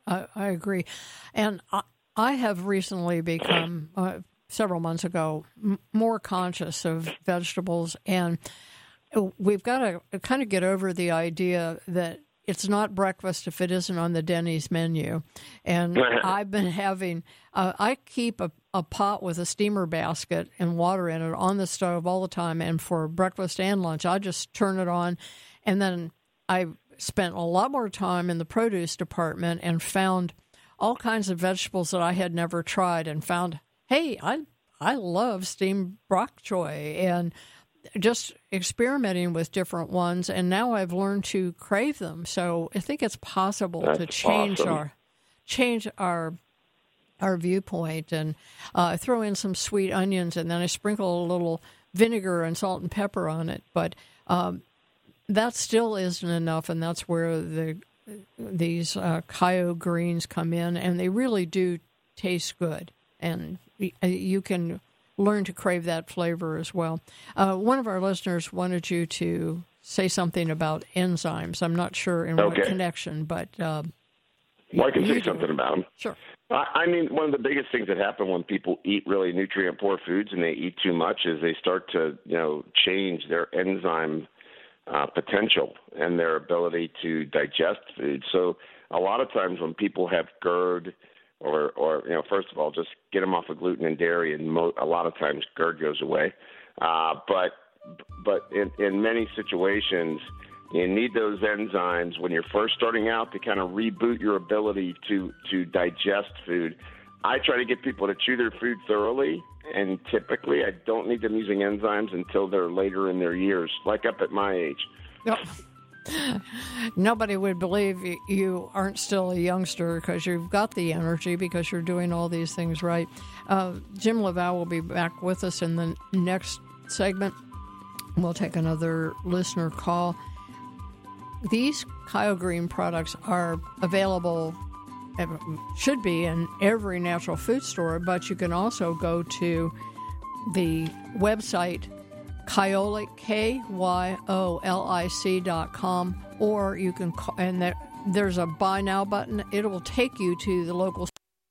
Speaker 3: I, I agree. And I, I have recently become, uh, several months ago, m- more conscious of vegetables. And we've got to kind of get over the idea that it's not breakfast if it isn't on the Denny's menu. And I've been having, uh, I keep a, a pot with a steamer basket and water in it on the stove all the time. And for breakfast and lunch, I just turn it on. And then I spent a lot more time in the produce department and found all kinds of vegetables that I had never tried, and found, hey, I I love steamed bok choy, and just experimenting with different ones, and now I've learned to crave them. So I think it's possible
Speaker 1: That's
Speaker 3: to change
Speaker 1: awesome.
Speaker 3: our change our our viewpoint, and uh, throw in some sweet onions, and then I sprinkle a little vinegar and salt and pepper on it. But um, that still isn't enough, and that's where the these uh, Kyo greens come in, and they really do taste good, and you can learn to crave that flavor as well. Uh, one of our listeners wanted you to say something about enzymes. I'm not sure in
Speaker 1: Okay.
Speaker 3: what connection, but uh,
Speaker 1: Well, I can
Speaker 3: you
Speaker 1: say
Speaker 3: do.
Speaker 1: something about them.
Speaker 3: Sure.
Speaker 1: I I mean, one of the biggest things that happen when people eat really nutrient-poor foods and they eat too much is they start to, you know, change their enzyme uh, potential and their ability to digest food. So a lot of times when people have GERD, or, or you know, first of all, just get them off of gluten and dairy, and mo- a lot of times GERD goes away. Uh, but but in, in many situations, you need those enzymes when you're first starting out to kind of reboot your ability to, to digest food. I try to get people to chew their food thoroughly, and typically I don't need them using enzymes until they're later in their years, like up at my age.
Speaker 3: No. Nobody would believe you aren't still a youngster because you've got the energy, because you're doing all these things right. Uh, Jim LaValle will be back with us in the next segment. We'll take another listener call. These Kyo Green products are available, should be in every natural food store, but you can also go to the website Kyolic, K Y O L I C dot com, or you can call, and there, there's a buy now button. It will take you to the local.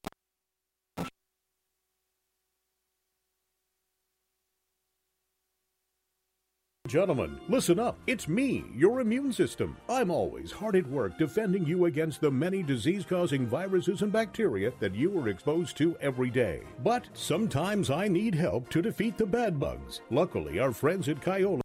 Speaker 4: Gentlemen, listen up. It's me, your immune system. I'm always hard at work defending you against the many disease-causing viruses and bacteria that you are exposed to every day. But sometimes I need help to defeat the bad bugs. Luckily, our friends at Kyolic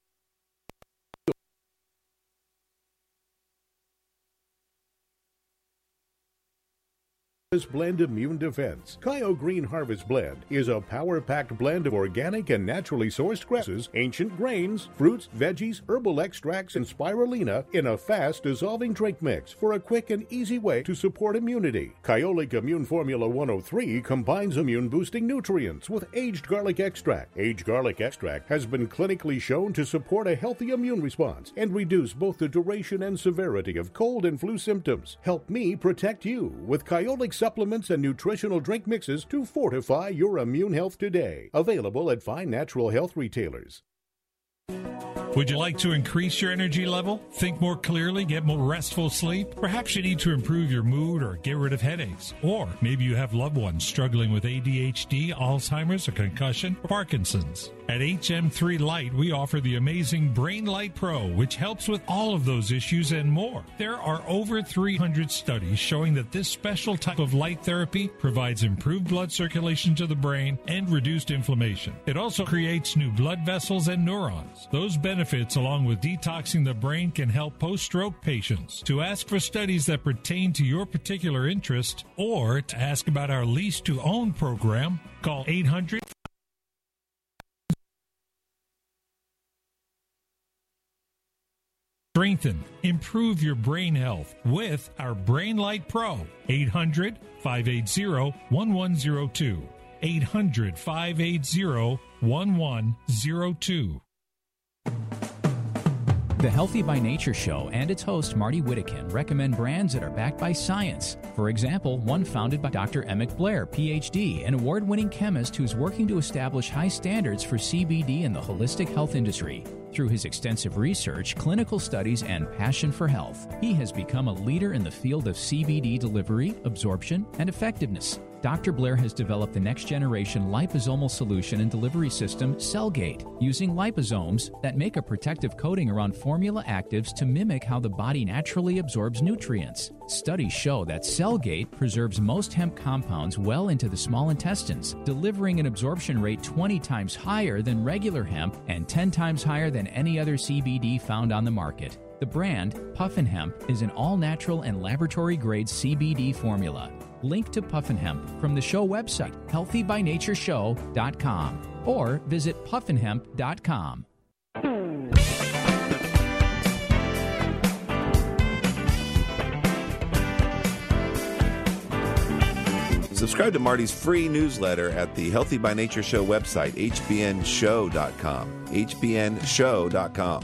Speaker 4: Blend Immune Defense. Kyo Green Harvest Blend is a power-packed blend of organic and naturally sourced grasses, ancient grains, fruits, veggies, herbal extracts, and spirulina in a fast-dissolving drink mix for a quick and easy way to support immunity. Kyolic Immune Formula one oh three combines immune-boosting nutrients with aged garlic extract. Aged garlic extract has been clinically shown to support a healthy immune response and reduce both the duration and severity of cold and flu symptoms. Help me protect you with Kyolic supplements and nutritional drink mixes to fortify your immune health today. Available at fine natural health retailers.
Speaker 7: Would you like to increase your energy level? Think more clearly, get more restful sleep? Perhaps you need to improve your mood or get rid of headaches. Or maybe you have loved ones struggling with A D H D, Alzheimer's, or concussion, or Parkinson's. At H M three Light, we offer the amazing Brain Light Pro, which helps with all of those issues and more. There are over three hundred studies showing that this special type of light therapy provides improved blood circulation to the brain and reduced inflammation. It also creates new blood vessels and neurons. Those benefits, along with detoxing the brain, can help post-stroke patients. To ask for studies that pertain to your particular interest, or to ask about our lease-to-own program, call eight hundred Strengthen, improve your brain health with our Brain Light Pro. eight hundred, five eight zero, one one zero two. eight hundred, five eight zero, one one zero two.
Speaker 8: The Healthy by Nature Show and its host, Marty Whittakin, recommend brands that are backed by science. For example, one founded by Doctor Emmett Blair, P H D, an award-winning chemist who's working to establish high standards for C B D in the holistic health industry. Through his extensive research, clinical studies, and passion for health, he has become a leader in the field of C B D delivery, absorption, and effectiveness. Doctor Blair has developed the next-generation liposomal solution and delivery system, Cellgate, using liposomes that make a protective coating around formula actives to mimic how the body naturally absorbs nutrients. Studies show that Cellgate preserves most hemp compounds well into the small intestines, delivering an absorption rate twenty times higher than regular hemp and ten times higher than any other C B D found on the market. The brand, Puffin Hemp, is an all-natural and laboratory-grade C B D formula. Link to Puffin Hemp from the show website, healthy by nature show dot com, or visit puffin hemp dot com.
Speaker 2: Subscribe to Marty's free newsletter at the Healthy by Nature Show website, h b n show dot com, h b n show dot com.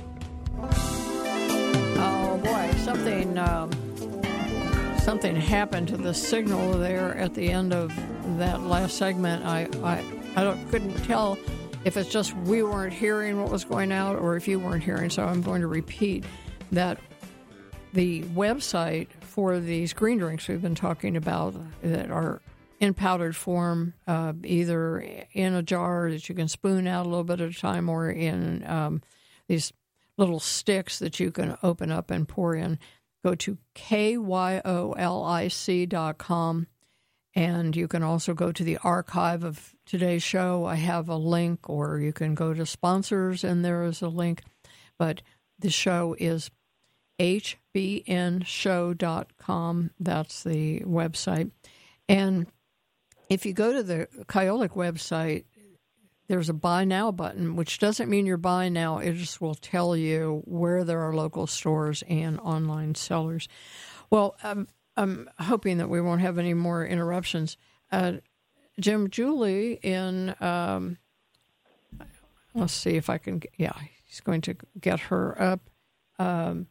Speaker 3: Oh, boy, something... Um... Something happened to the signal there at the end of that last segment. I I, I don't, couldn't tell if it's just we weren't hearing what was going out or if you weren't hearing, so I'm going to repeat that the website for these green drinks we've been talking about that are in powdered form, uh, either in a jar that you can spoon out a little bit at a time or in um, these little sticks that you can open up and pour in. Go to K Y O L I C dot com, and you can also go to the archive of today's show. I have a link, or you can go to sponsors, and there is a link. But the show is h b n show dot com. That's the website. And if you go to the Kyolic website, there's a Buy Now button, which doesn't mean you're buying now. It just will tell you where there are local stores and online sellers. Well, I'm, I'm hoping that we won't have any more interruptions. Uh, Jim, Julie in, um, let's see if I can, yeah, he's going to get her up. Um,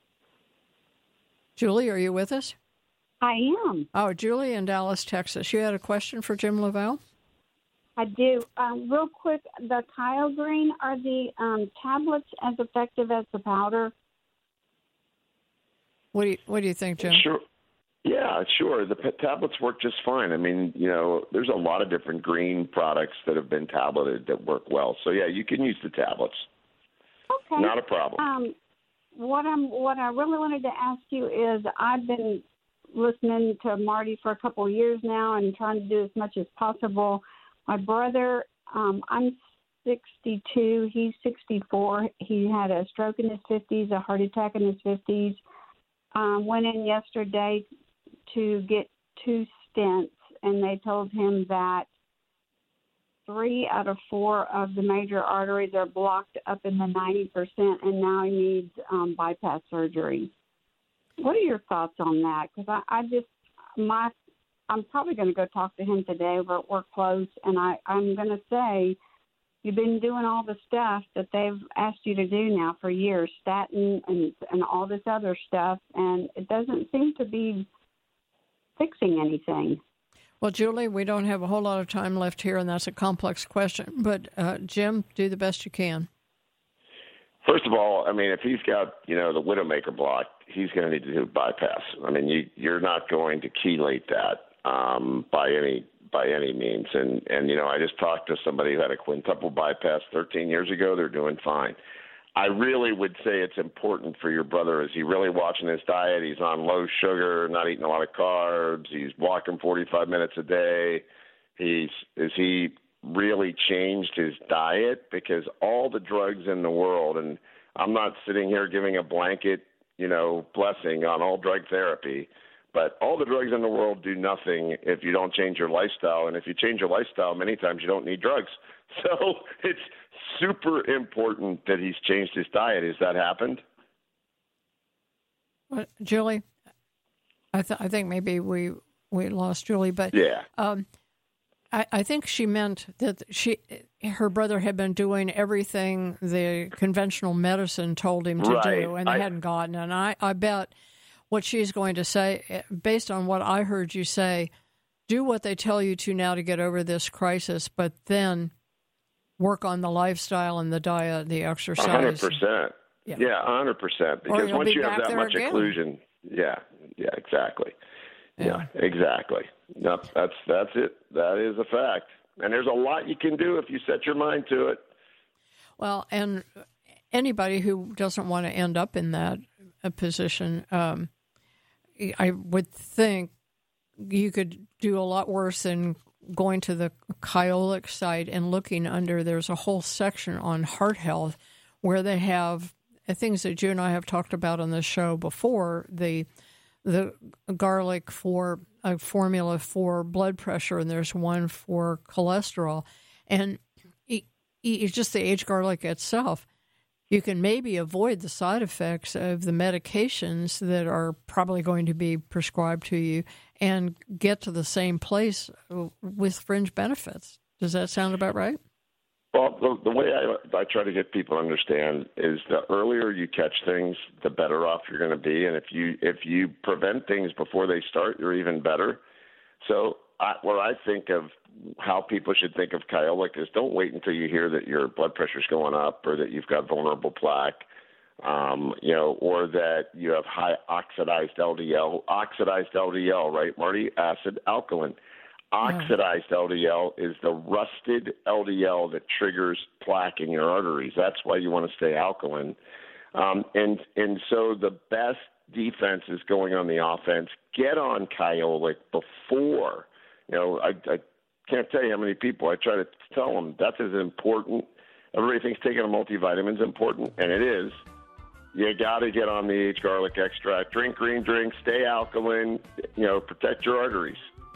Speaker 3: Julie, are you with us?
Speaker 9: I am.
Speaker 3: Oh, Julie in Dallas, Texas. You had a question for Jim Lavelle?
Speaker 9: I do. Um, real quick, the Kyogreen, are the um, tablets as effective as the powder?
Speaker 3: What do you, what do you think, Jim?
Speaker 1: Sure. Yeah, sure. The p- tablets work just fine. I mean, you know, there's a lot of different green products that have been tableted that work well. So, yeah, you can use the tablets.
Speaker 9: Okay.
Speaker 1: Not a problem.
Speaker 9: Um, what I'm, what I really wanted to ask you is I've been listening to Marty for a couple of years now and trying to do as much as possible. My brother, um, I'm sixty-two, he's sixty-four. He had a stroke in his fifties, a heart attack in his fifties. Um, went in yesterday to get two stents, and they told him that three out of four of the major arteries are blocked up in the ninety percent, and now he needs um, bypass surgery. What are your thoughts on that? Because I, I just, my I'm probably going to go talk to him today. We're, we're close, and I, I'm going to say you've been doing all the stuff that they've asked you to do now for years, statin and, and all this other stuff, and it doesn't seem to be fixing anything.
Speaker 3: Well, Julie, we don't have a whole lot of time left here, and that's a complex question. But, uh, Jim, do the best you can.
Speaker 1: First of all, I mean, if he's got, you know, the Widowmaker block, he's going to need to do bypass. I mean, you, you're not going to chelate that um, by any by any means. And, and, you know, I just talked to somebody who had a quintuple bypass thirteen years ago. They're doing fine. I really would say it's important for your brother. Is he really watching his diet? He's on low sugar, not eating a lot of carbs. He's walking forty-five minutes a day. He's is he really changed his diet? Because all the drugs in the world, and I'm not sitting here giving a blanket, you know, blessing on all drug therapy, but all the drugs in the world do nothing if you don't change your lifestyle. And if you change your lifestyle, many times you don't need drugs. So it's super important that he's changed his diet. Has that happened?
Speaker 3: Well, Julie, I, th- I think maybe we we lost Julie, but
Speaker 1: yeah.
Speaker 3: Um, I, I think she meant that she, her brother had been doing everything the conventional medicine told him to
Speaker 1: right.
Speaker 3: do, and they
Speaker 1: I,
Speaker 3: hadn't gotten. And I, I bet what she's going to say, based on what I heard you say, do what they tell you to now to get over this crisis, but then work on the lifestyle and the diet, the exercise.
Speaker 1: one hundred percent. Yeah, yeah one hundred percent. Because once
Speaker 3: be
Speaker 1: you have that much
Speaker 3: again.
Speaker 1: occlusion, yeah, yeah, exactly. Yeah,
Speaker 3: yeah
Speaker 1: exactly. No, that's that's it. That is a fact. And there's a lot you can do if you set your mind to it.
Speaker 3: Well, and anybody who doesn't want to end up in that uh, position, um, I would think you could do a lot worse than going to the Kyolic site and looking under. There's a whole section on heart health where they have things that you and I have talked about on the show before, the the garlic for a formula for blood pressure, and there's one for cholesterol. And it, it's just the aged garlic itself. You can maybe avoid the side effects of the medications that are probably going to be prescribed to you and get to the same place with fringe benefits. Does that sound about right?
Speaker 1: Well, the, the way I, I try to get people to understand is the earlier you catch things, the better off you're going to be. And if you if you prevent things before they start, you're even better. So I, what I think of how people should think of Kyolic is don't wait until you hear that your blood pressure's going up or that you've got vulnerable plaque, um, you know, or that you have high oxidized L D L. Oxidized L D L, right, Marty? Acid alkaline. Oxidized yeah. L D L is the rusted L D L that triggers plaque in your arteries. That's why you want to stay alkaline. Um, and and so the best defense is going on the offense. Get on Kyolic before. You know, I, I can't tell you how many people I try to tell them that's as important. Everybody thinks taking a multivitamin is important, and it is. You got to get on the aged garlic extract. Drink green drinks. Stay alkaline. You know, protect your arteries.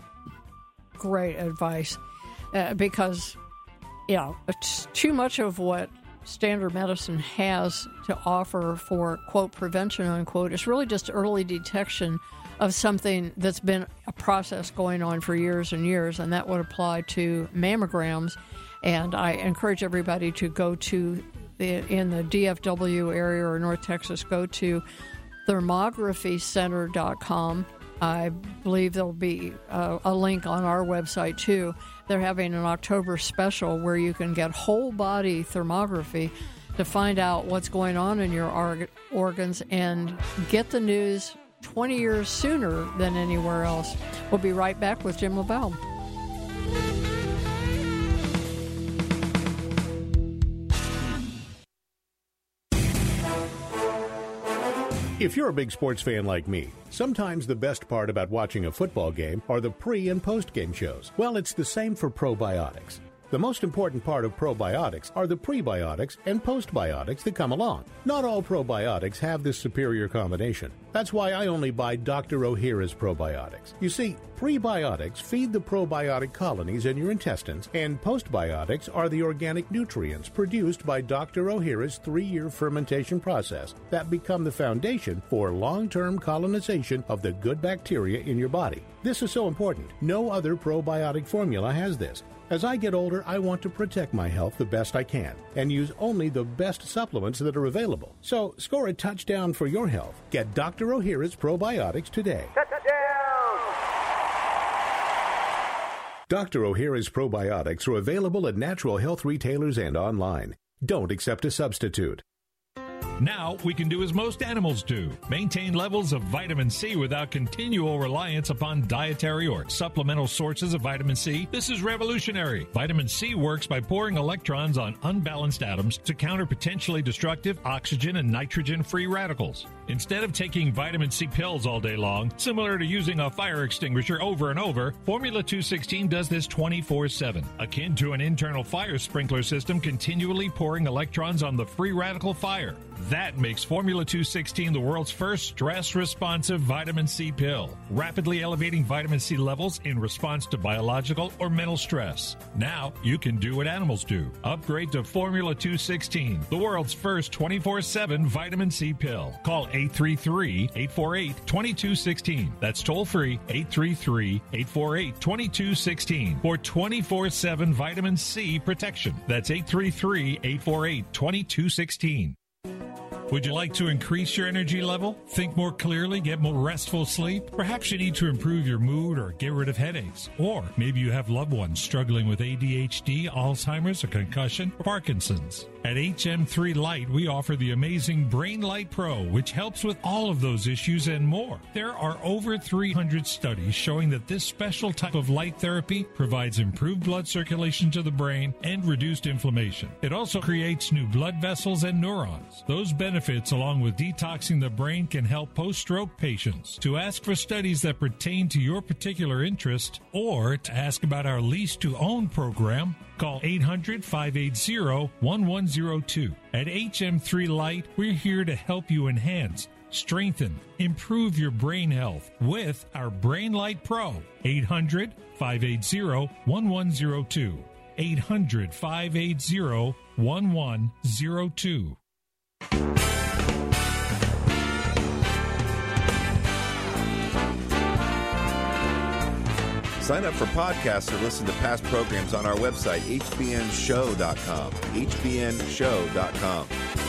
Speaker 3: Great advice, uh, because, you know, it's too much of what standard medicine has to offer for, quote, prevention, unquote, is really just early detection of something that's been a process going on for years and years, and that would apply to mammograms. And I encourage everybody to go to, the, in the D F W area or North Texas, go to thermography center dot com. I believe there'll be a, a link on our website, too. They're having an October special where you can get whole-body thermography to find out what's going on in your org- organs and get the news twenty years sooner than anywhere else. We'll be right back with Jim LaBelle.
Speaker 4: If you're a big sports fan like me, sometimes the best part about watching a football game are the pre- and post-game shows. Well, it's the same for probiotics. The most important part of probiotics are the prebiotics and postbiotics that come along. Not all probiotics have this superior combination. That's why I only buy Doctor Ohhira's probiotics. You see, prebiotics feed the probiotic colonies in your intestines, and postbiotics are the organic nutrients produced by Doctor Ohhira's three-year fermentation process that become the foundation for long-term colonization of the good bacteria in your body. This is so important. No other probiotic formula has this. As I get older, I want to protect my health the best I can and use only the best supplements that are available. So score a touchdown for your health. Get Doctor Ohhira's probiotics today. Touchdown! Doctor Ohhira's probiotics are available at natural health retailers and online. Don't accept a substitute.
Speaker 7: Now we can do as most animals do, maintain levels of vitamin C without continual reliance upon dietary or supplemental sources of vitamin C. This is revolutionary. Vitamin C works by pouring electrons on unbalanced atoms to counter potentially destructive oxygen and nitrogen free radicals. Instead of taking vitamin C pills all day long, similar to using a fire extinguisher over and over, Formula two sixteen does this twenty-four seven, akin to an internal fire sprinkler system continually pouring electrons on the free radical fire. That makes Formula two sixteen the world's first stress-responsive vitamin C pill, rapidly elevating vitamin C levels in response to biological or mental stress. Now you can do what animals do. Upgrade to Formula two sixteen, the world's first twenty-four seven vitamin C pill. Call eight three three, eight four eight, two two one six. That's toll-free, eight three three, eight four eight, two two one six for twenty-four seven vitamin C protection. That's eight three three, eight four eight, two two one six. Would you like to increase your energy level? Think more clearly, get more restful sleep? Perhaps you need to improve your mood or get rid of headaches. Or maybe you have loved ones struggling with A D H D, Alzheimer's, a concussion, or Parkinson's. At H M three Light, we offer the amazing Brain Light Pro, which helps with all of those issues and more. There are over three hundred studies showing that this special type of light therapy provides improved blood circulation to the brain and reduced inflammation. It also creates new blood vessels and neurons. Those benefits, along with detoxing the brain, can help post-stroke patients. To ask for studies that pertain to your particular interest or to ask about our lease-to-own program, call eight hundred, five eight zero, one one zero two. At H M three Light, we're here to help you enhance, strengthen, improve your brain health with our Brain Light Pro. eight hundred, five eight zero, one one zero two. eight hundred, five eight zero, one one zero two.
Speaker 2: Sign up for podcasts or listen to past programs on our website, H B N show dot com. H B N show dot com.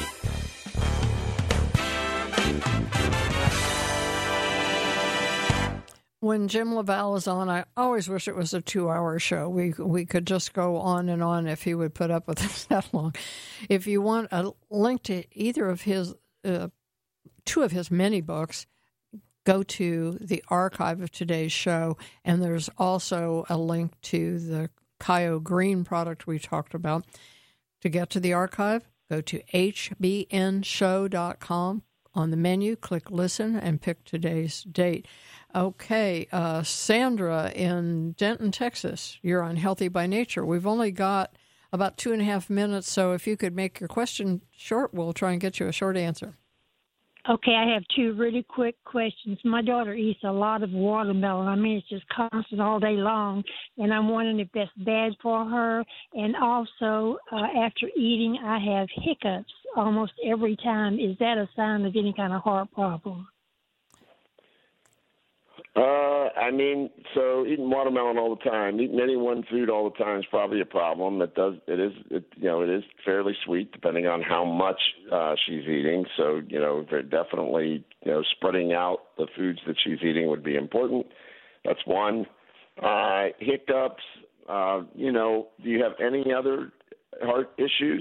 Speaker 3: When Jim LaValle is on, I always wish it was a two-hour show. We we could just go on and on if he would put up with us that long. If you want a link to either of his, uh, two of his many books, go to the archive of today's show, and there's also a link to the Kyo Green product we talked about. To get to the archive, go to H B N show dot com. On the menu, click Listen and pick today's date. Okay, uh, Sandra in Denton, Texas, you're on Healthy by Nature. We've only got about two and a half minutes, so if you could make your question short, we'll try and get you a short answer.
Speaker 10: Okay, I have two really quick questions. My daughter eats a lot of watermelon. I mean, it's just constant all day long, and I'm wondering if that's bad for her. And also, uh, after eating, I have hiccups almost every time. Is that a sign of any kind of heart problem?
Speaker 1: Uh, I mean, so eating watermelon all the time, eating any one food all the time is probably a problem. It does, it is, it, you know, it is fairly sweet depending on how much uh, she's eating. So, you know, definitely, you know, spreading out the foods that she's eating would be important. That's one. Uh, hiccups, uh, you know, do you have any other heart issues?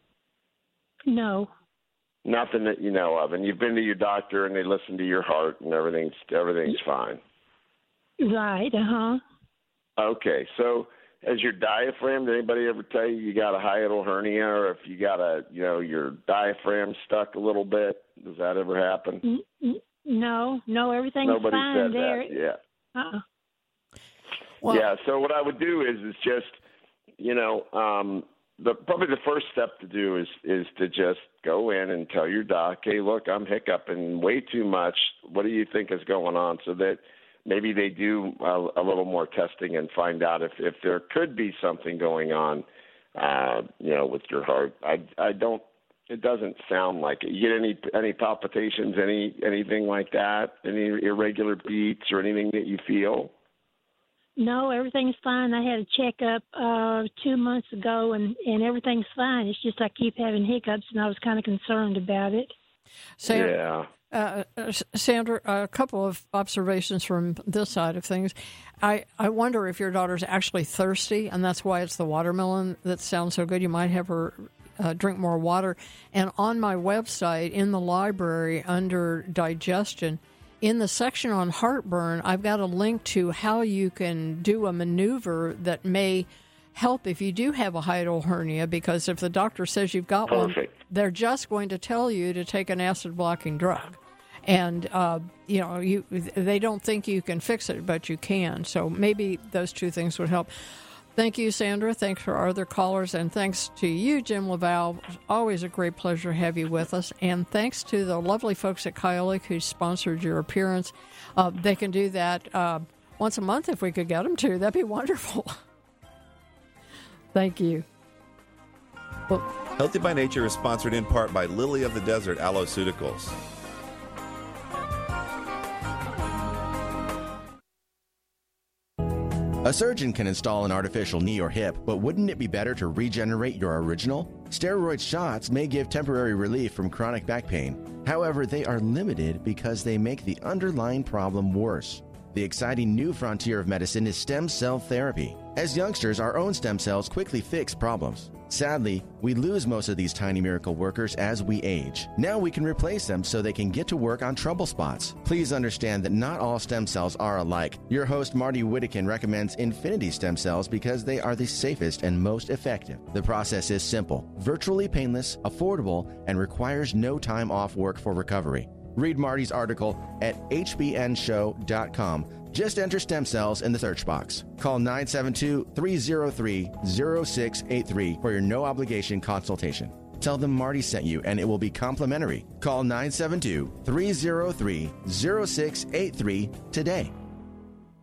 Speaker 10: No.
Speaker 1: Nothing that you know of, and you've been to your doctor, and they listen to your heart, and everything's everything's fine.
Speaker 10: Right. Uh huh.
Speaker 1: Okay. So, has your diaphragm? Did anybody ever tell you you got a hiatal hernia, or if you got a, you know, your diaphragm stuck a little bit? Does that ever happen?
Speaker 10: No. No. Everything's
Speaker 1: Nobody
Speaker 10: fine
Speaker 1: said
Speaker 10: there.
Speaker 1: that. Yeah.
Speaker 10: Uh. Uh-uh.
Speaker 3: Well,
Speaker 1: yeah. So what I would do is is just, you know, um, the probably the first step to do is is to just go in and tell your doc, hey, look, I'm hiccuping way too much. What do you think is going on? So that maybe they do a, a little more testing and find out if, if there could be something going on, uh, you know, with your heart. I I don't. It doesn't sound like it. You get any any palpitations, any anything like that? Any irregular beats or anything that you feel?
Speaker 10: No, everything's fine. I had a checkup uh, two months ago, and, and everything's fine. It's just I keep having hiccups, and I was kind of concerned about it.
Speaker 3: Sandra,
Speaker 1: yeah.
Speaker 3: Uh, Sandra, a couple of observations from this side of things. I, I wonder if your daughter's actually thirsty, and that's why it's the watermelon that sounds so good. You might have her uh, drink more water. And on my website, in the library, under digestion, in the section on heartburn, I've got a link to how you can do a maneuver that may help if you do have a hiatal hernia, because if the doctor says you've got
Speaker 1: Perfect.
Speaker 3: one, they're just going to tell you to take an acid-blocking drug. And, uh, you know, you they don't think you can fix it, but you can. So maybe those two things would help. Thank you, Sandra. Thanks for our other callers. And thanks to you, Jim LaValle. Always a great pleasure to have you with us. And thanks to the lovely folks at Kyolic who sponsored your appearance. Uh, they can do that uh, once a month if we could get them to. That'd be wonderful. Thank you.
Speaker 2: Well, Healthy by Nature is sponsored in part by Lily of the Desert Alloceuticals.
Speaker 6: A A surgeon can install an artificial knee or hip, but wouldn't it be better to regenerate your original? Steroid shots may give temporary relief from chronic back pain. However, they are limited because they make the underlying problem worse. The exciting new frontier of medicine is stem cell therapy. As youngsters, our own stem cells quickly fix problems. Sadly, we lose most of these tiny miracle workers as we age. Now we can replace them so they can get to work on trouble spots. Please understand that not all stem cells are alike. Your host, Marty Whittakin, recommends Infinity stem cells because they are the safest and most effective. The process is simple, virtually painless, affordable, and requires no time off work for recovery. Read Marty's article at H B N show dot com. Just enter stem cells in the search box. Call nine seven two, three zero three, zero six eight three for your no-obligation consultation. Tell them Marty sent you and it will be complimentary. Call nine seven two, three zero three, zero six eight three today.